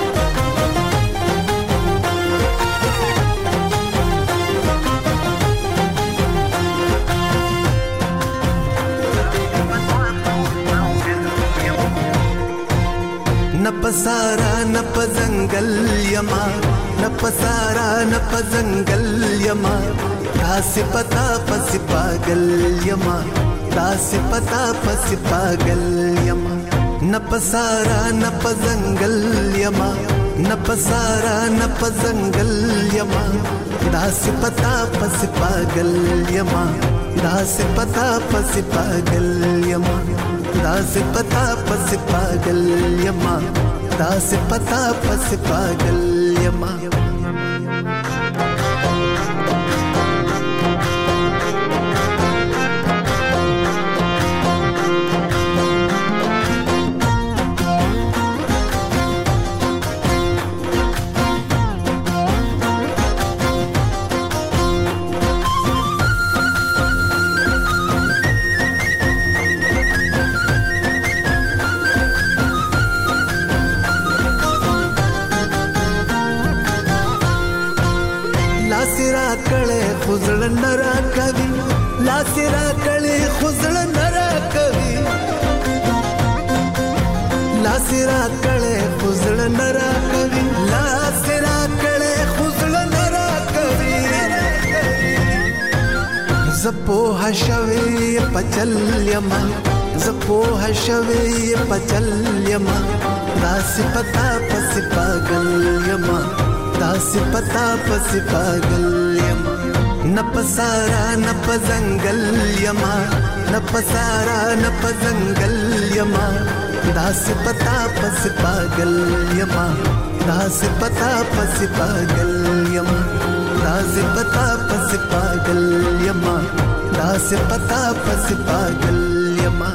نپسارا نپزنگل یما نپسارا نپزنگل یما داس پتا پس پاگل یما داس پتا پس پاگل یما نپسارا نپزنگل یما نپسارا نپزنگل یما داس پتا پس پاگل یما داس پتا پس پاگل یما داس پتا پس پاگل یما داس پتا پس پاگل یما खुजल नरा कवि लासिरा कले खुजल नरा कवि लासिरा कले खुजल नरा कवि लासिरा कले खुजल नरा कवि जपो हशवे पचल यमा जपो हशवे पचल यमा दास पता पस पागल यमा दास पता पस पागल यमा نپسارا نپزنګل یما نپسارا نپزنګل یما داس پتا پس پاگل یما داس پتا پس پاگل یما داس پتا پس پاگل یما داس پتا پس پاگل یما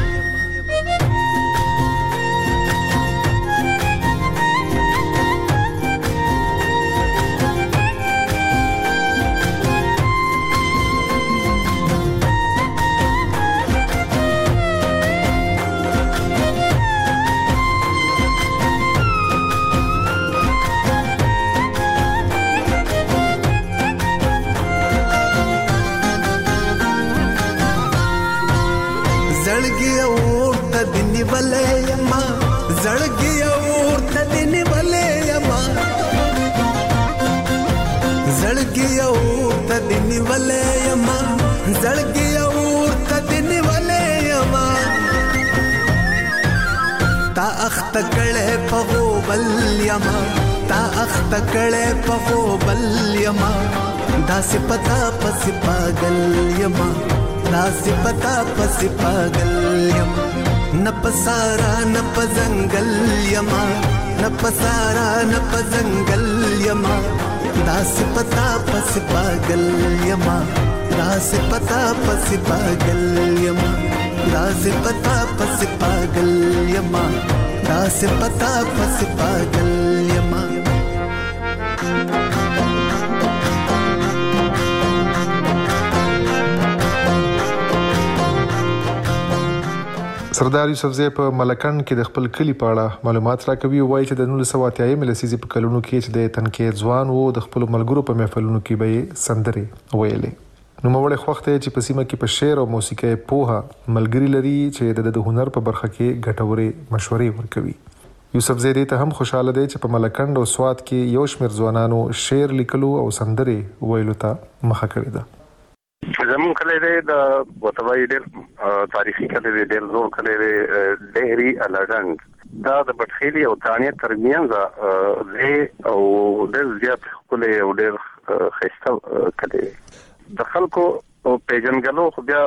تکړه په بل یما تا اخت کړه په بل یما داس پتا پس پاگل یما داس پتا پس پاگل یما نپسارا نپزنګل یما نپسارا نپزنګل یما داس پتا پس پاگل یما داس پتا پس پاگل یما داس پتا پس پاگل یما داس پتا پس پاگل یما سردار یوسفزی په ملکن کې د خپل کلی په اړه معلومات راکوي او وايي چې د 1980 لسیزې په کلونو کې چې د تنکي ځوان وو د خپل ملګرو په محفلونو کې به سندري ویلې نو موږ خوښته چې په سیمه کې په شعر او موسیقي پوها ملګری لري چې د هنر په برخه کې ګټوري مشورې ورکوي یوسفزی دې ته هم خوشاله دی چې په ملکن او سواد کې یو شمېر ځوانانو شعر لیکلو او سندري ویلو ته مخه کړې ده زمون کله دې د وتوای ډېر تاریخي کله دې ډېر زور کله دې ډېری الاډنګ دا د بټخيلي او تانیه ترمنځ زه او ډېر زیات کله او ډېر خسته کله د خلکو پیژنګلو خو بیا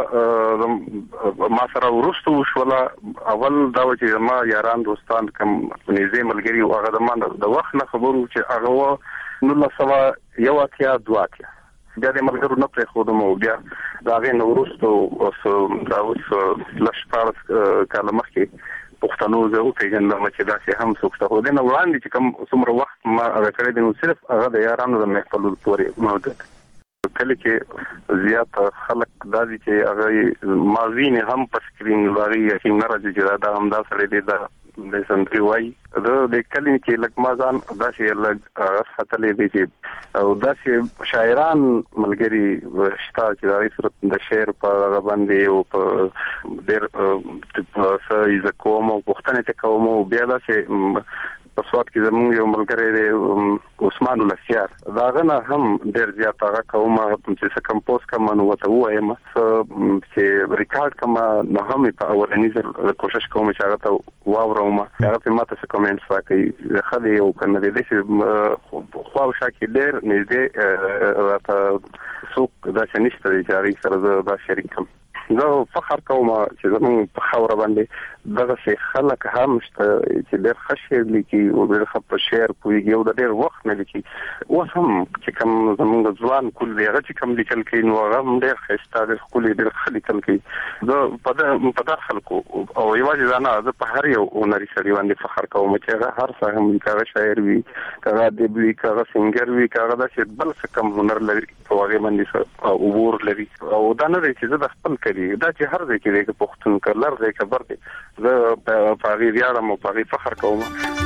ما سره ورستو شولا اول دا چې ما یاران دوستان کوم نږدې ملګری او هغه د وخت نه خبرو چې هغه نو لسوا یو اتیا دواتیا بیا د ملګرو نه پرې خو دمو بیا دا غي نورستو دا اوس لښپار کلمه کې پښتنو زه او پیژنم چې دا چې هم څوک ته ودنه وړاندې چې کوم څومره وخت ما هغه کړی دی نو صرف هغه د یارانو د محفل پورې موجود کله کې زیات خلک دا دي چې هغه مازین هم په سکرین لري چې نه راځي چې دا هم دا سره دی دا د سندري وای د کلین کې لکه مازان دا چې لږ خطلې دي چې او دا چې شاعران ملګری شتا چې دا صورت د شعر په باندې او په ډېر په سې کوم او پښتنه ته کوم بیا دا چې په سواد کې زموږ یو ملګری دی عثمان الاسیار دا غنه هم ډېر زیات هغه کومه چې کمپوز کوم نو وته وایم چې ریکارډ کوم نو هم په اولنی ځل کوشش کوم چې هغه ته واورم هغه په ماته څه کومنټس راکړي خدای یو کنه دې چې خو شاکې ډېر نږدې راته څوک دا چې نشته چې اړ سره دا شریکم زه فخر کوم چې زموږ په خاور باندې دغه څه خلک هم چې ډېر خشیر لیکي او ډېر په شعر پوهیږي او ډېر وخت نه لیکي اوس هم چې کوم زموږ ځوان کول دی هغه چې کوم لیکل کوي نو هغه ډېر ښایسته ډېر ښکلي ډېر ښه لیکل کوي زه په دا خلکو او یوازې نه زه په هر یو هنري سړي باندې فخر کوم چې هغه هر څه هم هغه شاعر وي هغه ادیب وي هغه سنگر وي هغه داسې بل څه کم هنر لري په هغه باندې عبور لري او دا نه دی چې زه د خپل کړي دا چې هر ځای کې د پښتون کلر دی خبر دی زه په غیر یارم او په فخر کوم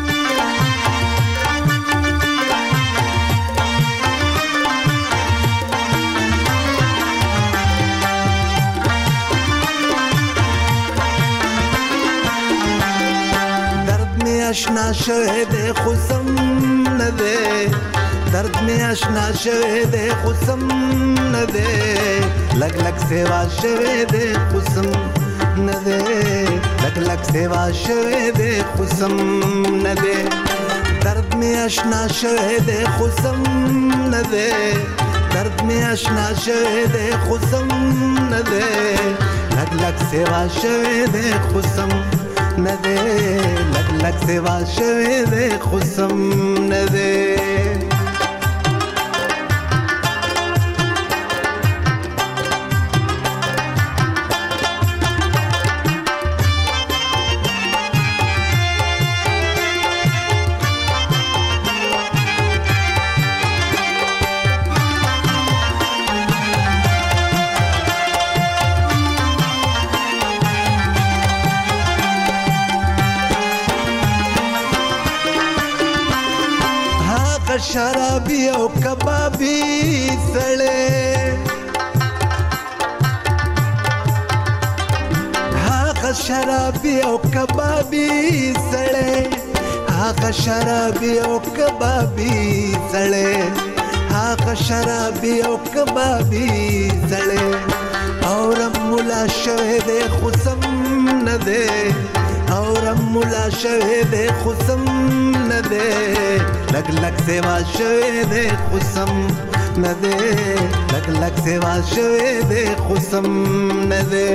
درد میں آشنا شہد خصم نہ دے درد میں آشنا شہد خصم نہ دے لگ لگ سیوا شہد خصم نہ دے لگ لگ سیوا شہد خصم نہ دے درد میں آشنا شہد خصم نہ دے درد می آشنا شوه ده خصم نده لگ لگ سوا شوه ده خصم نده لگ لگ سوا شوه ده خصم نده شرابی او کبابی سړې هغه شرابی او کبابی سړې هغه شرابی او کبابی سړې هغه شرابی او کبابی سړې اور مولا شوه دې خصم نه دې اور مولا شوه دې خصم نه دې لگ لگ سوا شوه دے خصم ندے لگ لگ سوا شوه دے خصم ندے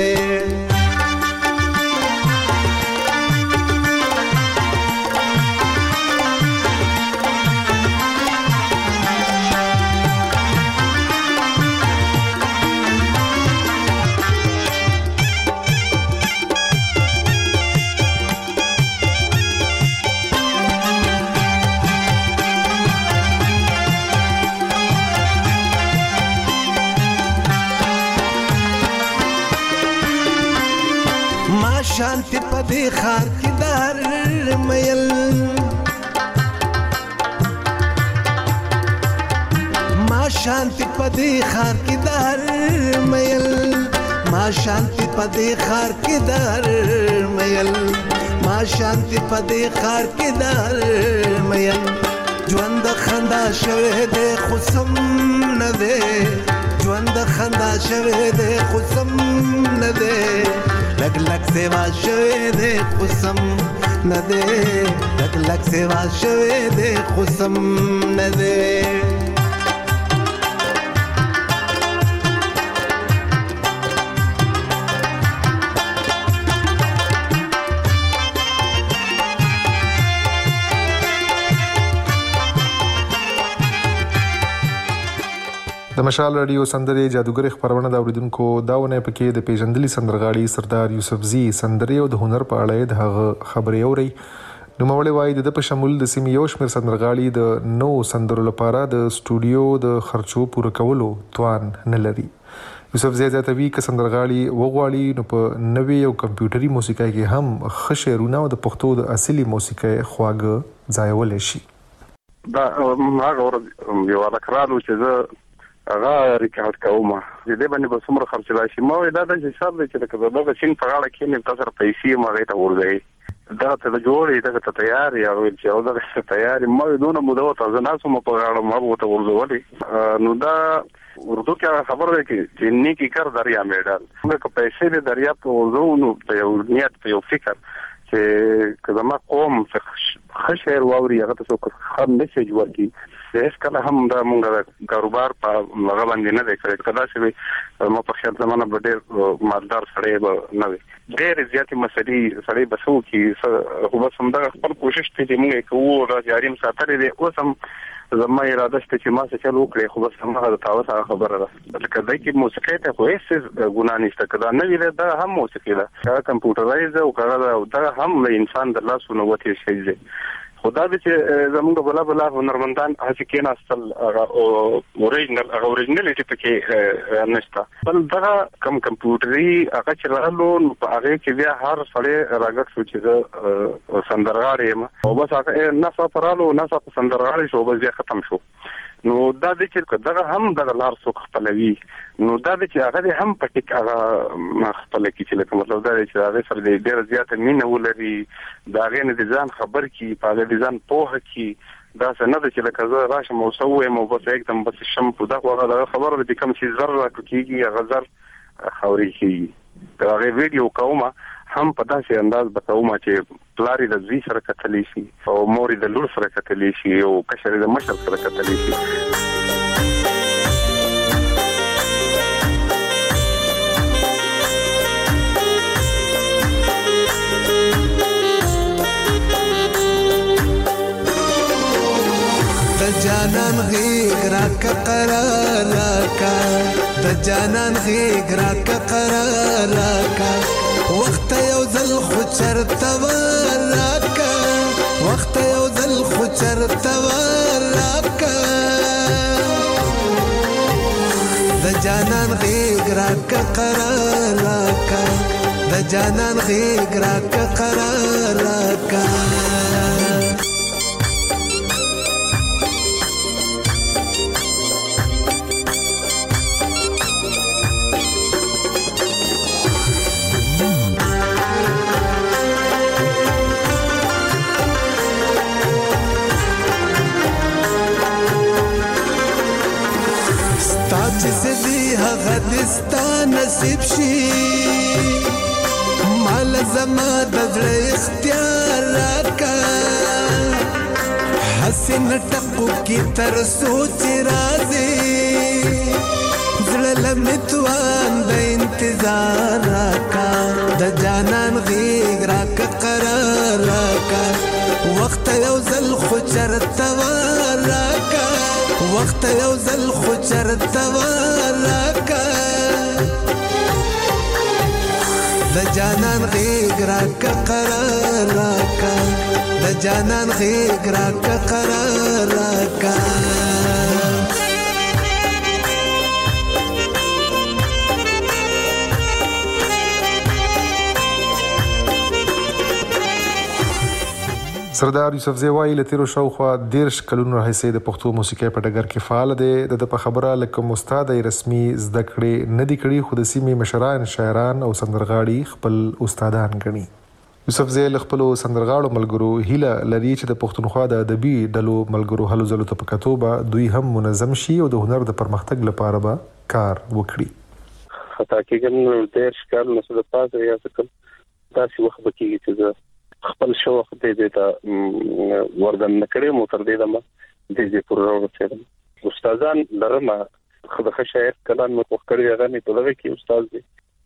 شانتی پدی خار کی دار میل ما شانتی پدی خار کی دار میل ما شانتی پدی خار کی دار میل ما شانتی پدی خار کی دار میل ژوند خندا شوه دې خصم نه دې ژوند خندا شوه دې خصم نه دې لگ لگ سوا شوه دے خصم ندے لگ لگ سوا شوه دے خصم ندے د مشال رادیو سندري جادوګر خبرونه دا اوریدونکو داونه پکې د پیژندلي سندرغاړي سردار یوسفزي سندري او د هنر په اړه د خبرې اوري نو مولوی وای د په شمول د سیمې یو شمېر سندرغاړي د نو سندرو لپاره د سټوډیو د خرچو پوره کولو توان نه لري یوسفزي ځاتوي ک سندرغاړي وغواړي نو په نوې او کمپیوټري موسیقۍ کې هم خشرونه او د پښتو د اصلي موسیقۍ خواږه ځایول شي دا هغه یو راکرالو چې زه هغه ریکارډ کوم د دې باندې به څومره خرڅ راشي ما دا د حساب دی چې دغه شین په اړه کې نه تاسو پیسې مغه ته ورځي دا ته جوړې دا ته تیار یا چې او دا تیار ما دونه مو دا تاسو نه سم په اړه ما وته ورځولې نو دا اردو کې خبر ده چې نیکی کار دریا میډل موږ پیسې د دریا په ورځو نو په یو نیت په یو فکر چې کله ما قوم خشیر واوري هغه څه خام میسج ورکي هیڅ کله هم دا موږ کاروبار په هغه باندې نه دی کړی کله چې ما په خیال زمانه به ډېر مالدار سړی به نه وي ډېر زیاتې مسلې سړی بسو کې خو بس همدا خپل کوشش ته چې موږ کوو را جاري ساتلې دی اوس هم زما اراده شته چې ما څه چلو کړی خو بس هغه د تاسو خبره ده لکه دا کې موسیقي ته خو هیڅ ګناه نشته کدا نه ویل دا هم موسیقي ده دا کمپیوټرایز او دا هم له انسان د لاسونو وته شي خدا دې چې زموږ بلا هنرمندان هڅه کین اصل اوریجنالټی پکې نشته بل دا کمپیوټري هغه چلالو په هغه کې بیا هر سړی راګټ شو چې سندرغاړي او بس هغه نه سفرالو نه سندرغاړي شو بس بیا ختم شو نو دا د چې دغه هم د لار څوک خپلوي نو دا د چې هغه هم پټیک هغه خپل کې چې لکه مطلب دا چې هغه سره ډېر زیات مینه ولري دا غي نه ځان خبر کی په ځان پوهه کی دا څنګه چې لکه زه راشم او سوې مو بس एकदम بس شم په دغه خبره د کوم چې زر راکېږي هغه زر خوري کیږي دا غي ویډیو کومه هم په داسې انداز بتاوم چې پلاری د زوی سره کتلی شي او موري د لور سره کتلی شي او کشر د مشر سره کتلی شي قرار راکا د جانان غیږ راکا قرار راکا وخت یو ځل خو چرته راکا وخت یو ځل خو چرته راکا د جانان غیږ راکا قرار راکا د جانان غیږ راکا قرار راکا غدستا نصیب شي مال زما د زړه اختیار راکا حسن ټکو کی تر سوچ راځي زړه لمتوان د انتظار راکا د جانان غیږ راکا قرار راکا وخت یو ځل خو چرته راکا وخت یو ځل خو چرته راکا د جانان غیږ راکا قرار راکا د جانان غیږ راکا قرار راکا سردار یوسفزی وایي له تیرو شاوخوا 13 کلونو راهیسې د پښتو موسیقۍ په ډګر کې فعال دی. د په خبره لکه استاد رسمي زده کړې نه دي کړي خو د سیمې مشران شاعران او سندرغاړي خپل استادان ګڼي. یوسفزی له خپل سندرغاړو ملګرو هیله لري چې د پښتونخوا د ادبي ډلو ملګرو هلو ځلو ته په کتو به دوی هم منظم شي او د هنر د پرمختګ لپاره به کار وکړي. خطا کېږم 13 کال نو د پاتې یا څه داسې وخت به کېږي چې خپل شوق دې ته وردن نکړې مو تر دې دمه دې پر ورسېدم. استادان لرمه خدای شاعر کلام مو وکړی هغه نه ټولوي کې استاد دې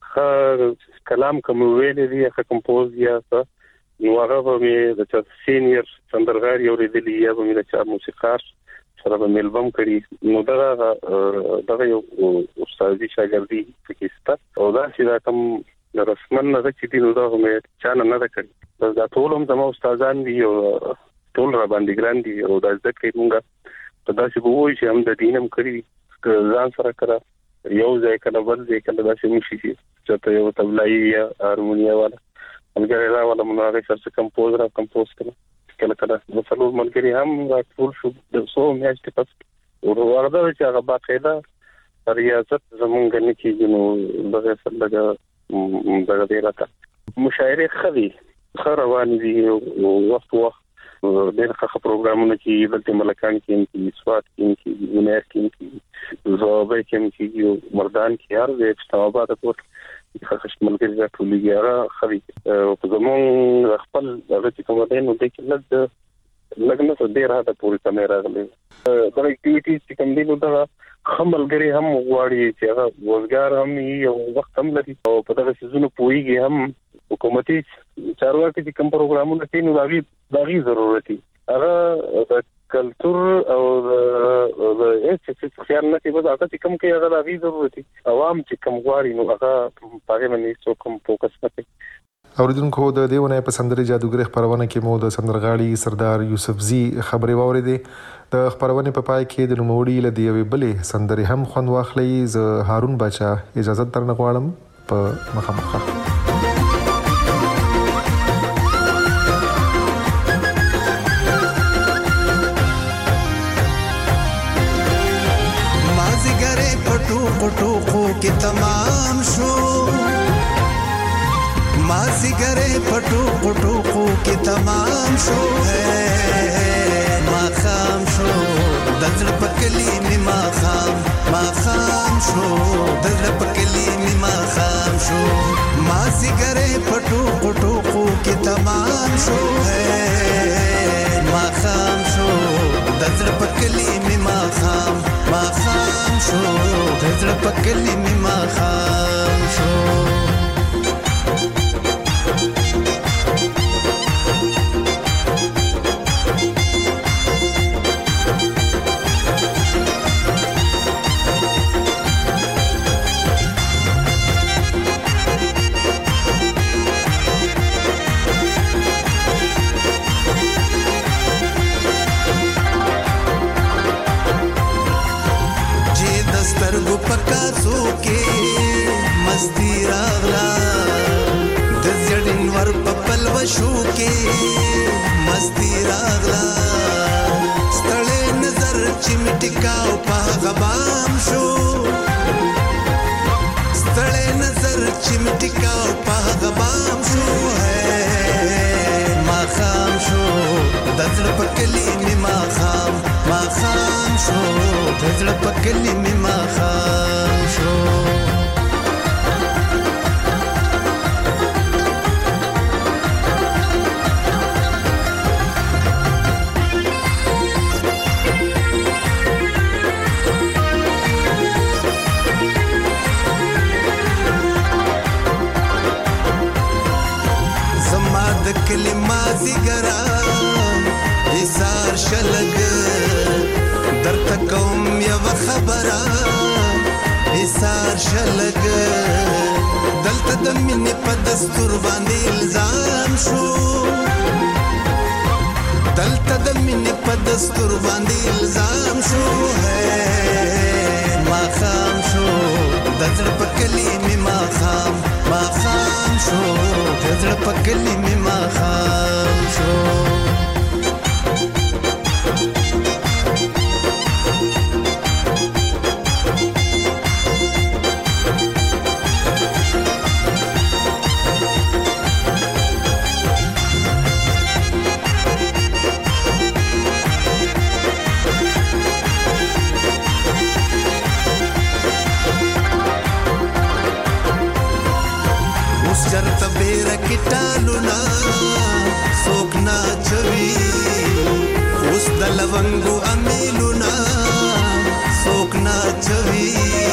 کلام کوم ویلې دی هغه کمپوز یا نو هغه به د سینیئر سندرغاړي اورېدلی یا به د چا موسیقار سره به البوم کړی نو دا یو استادي شاګردي پکې او دا چې دا کوم رسمن نه چې دی نو دا هم چانه نه کړی بس دا ټول هم زموږ استادان دي او ټول را باندې ګران دي او دا ځکه موږ په داسې وایي چې هم د دینم کړی ځان سره کړه یو ځای کله بل ځای کله داسې مشي چې ته یو تبلایي یا هارمونیا والا ملګری را ولا مونږه سره کمپوز کړه کله کله د څلور ملګری هم ټول شو د څو میاشتې پس ورته چې هغه باقاعده ریاضت زمونږ نه کېږي نو دغه سره دغه دی راته مشاعره خدي خروان دي وخت ډېر ښه پروګرامونه کې دلته ملکان کې سواد کې ونیر کې زوبه کې مردان کې هر ځای په آباد پورت خښ ملګری راټولېږي هغه خدي په زمون خپل هغه چې کوم دی نو د کې لګنه څه ډېر راته پوری کیمرا غلې دا اکټیویټیز چې کوم دی نو دا خملګری هم غواړي چې هغه روزګار هم یو وخت هم لري او په دغه سيزونو پويږي هم حکومتي چارواکي چې کوم پروګرامونه کوي نو داغي ضرورت دي هغه د کلچر او د چې خیال نه کوي هغه چې کوم کې هغه داغي ضرورت دي عوام چې کوم غواړي نو هغه پاره باندې څوک کوم فوکس نه کوي. اوریدونکو د دیونه په سندري جادوګر خبرونه کې مو د سندرغاړي سردار یوسفزی خبري واوریدې. د خبرونه په پای کې د نوموړي لدی وی بلې سندري هم خوند واخلي. ز هارون بچا اجازه درنه غواړم په مخامخ. مازیګره پټو پټو کې تمام شو مازیګره پټو پټو کې تمام شو ما خام شو دزل پکلی می ما خام شو دزل پکلی می ما خام شو مازیګره پټو پټو کې تمام شو ما خام شو دزل پکلی می ما خام شو دزل پکلی می ما خام شو سترګو پکاسو کې مستی راغلا د زړین ور په پلوشو کې مستی راغلا ستړې نظر چې مټکاو په غبام شو ستړې نظر چې مټکاو په غبام شو ما خام شو د زړه په کلی می ما خام شو د زړه په کلی می ما خام شو کلمازی گرام ایسار شلگ در تکوم یو خبرام ایسار شلگ دلتا دمین پا دستور باندی الزام شو دلتا دمین پا دستور باندی الزام شو ما خام شو دزر پا کلیمی ما خام شو دزر پا کلیمی ما خام شو चरत बेर किटालू ना सोकना छवि उस दलवंगु अमीलू ना सोकना छवि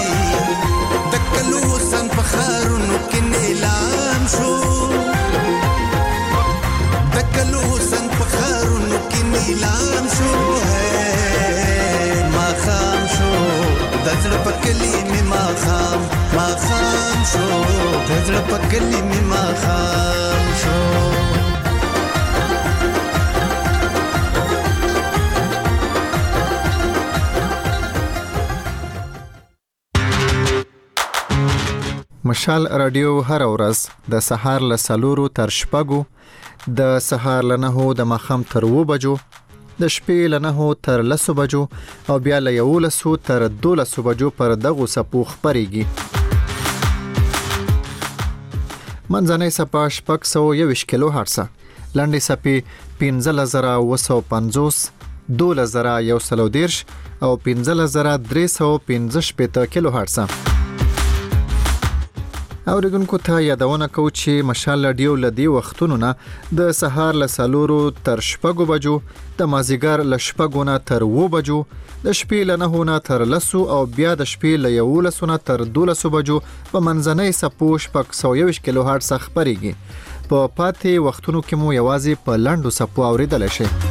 दकलू सन फखारुन किनेलाम शो दकलू सन फखारुन किनेलाम शो है माखाम शो दजड़ पकली में माखाम शो दजड़ पकली में माखाम शो مشال رادیو هر ورځ د سهار له 4 تر 6 د سهار له 9 د مخام تر 2 بجو د شپې له 9 تر 10 بجو او بیا له 11 تر 12 بجو پر دغه سپو خبريږي منځنۍ سپا 621 کیلو هرتز لاندې سپي 15950 12130 او 15315 کیلو هرتز اوریدونکو ته یادونه کوم چې مشال رادیو لدی وختونو نه د سهار له 4 تر 6 بجو د مازیګر له 6 نه تر 2 بجو د شپې له 9 نه تر 10 او بیا د شپې له 11 نه تر 12 بجو په منځنۍ سپو 621 کیلو هرتز خبريږي په پاتې وختونو کې مو یوازې په لاندو سپو اوریدل شي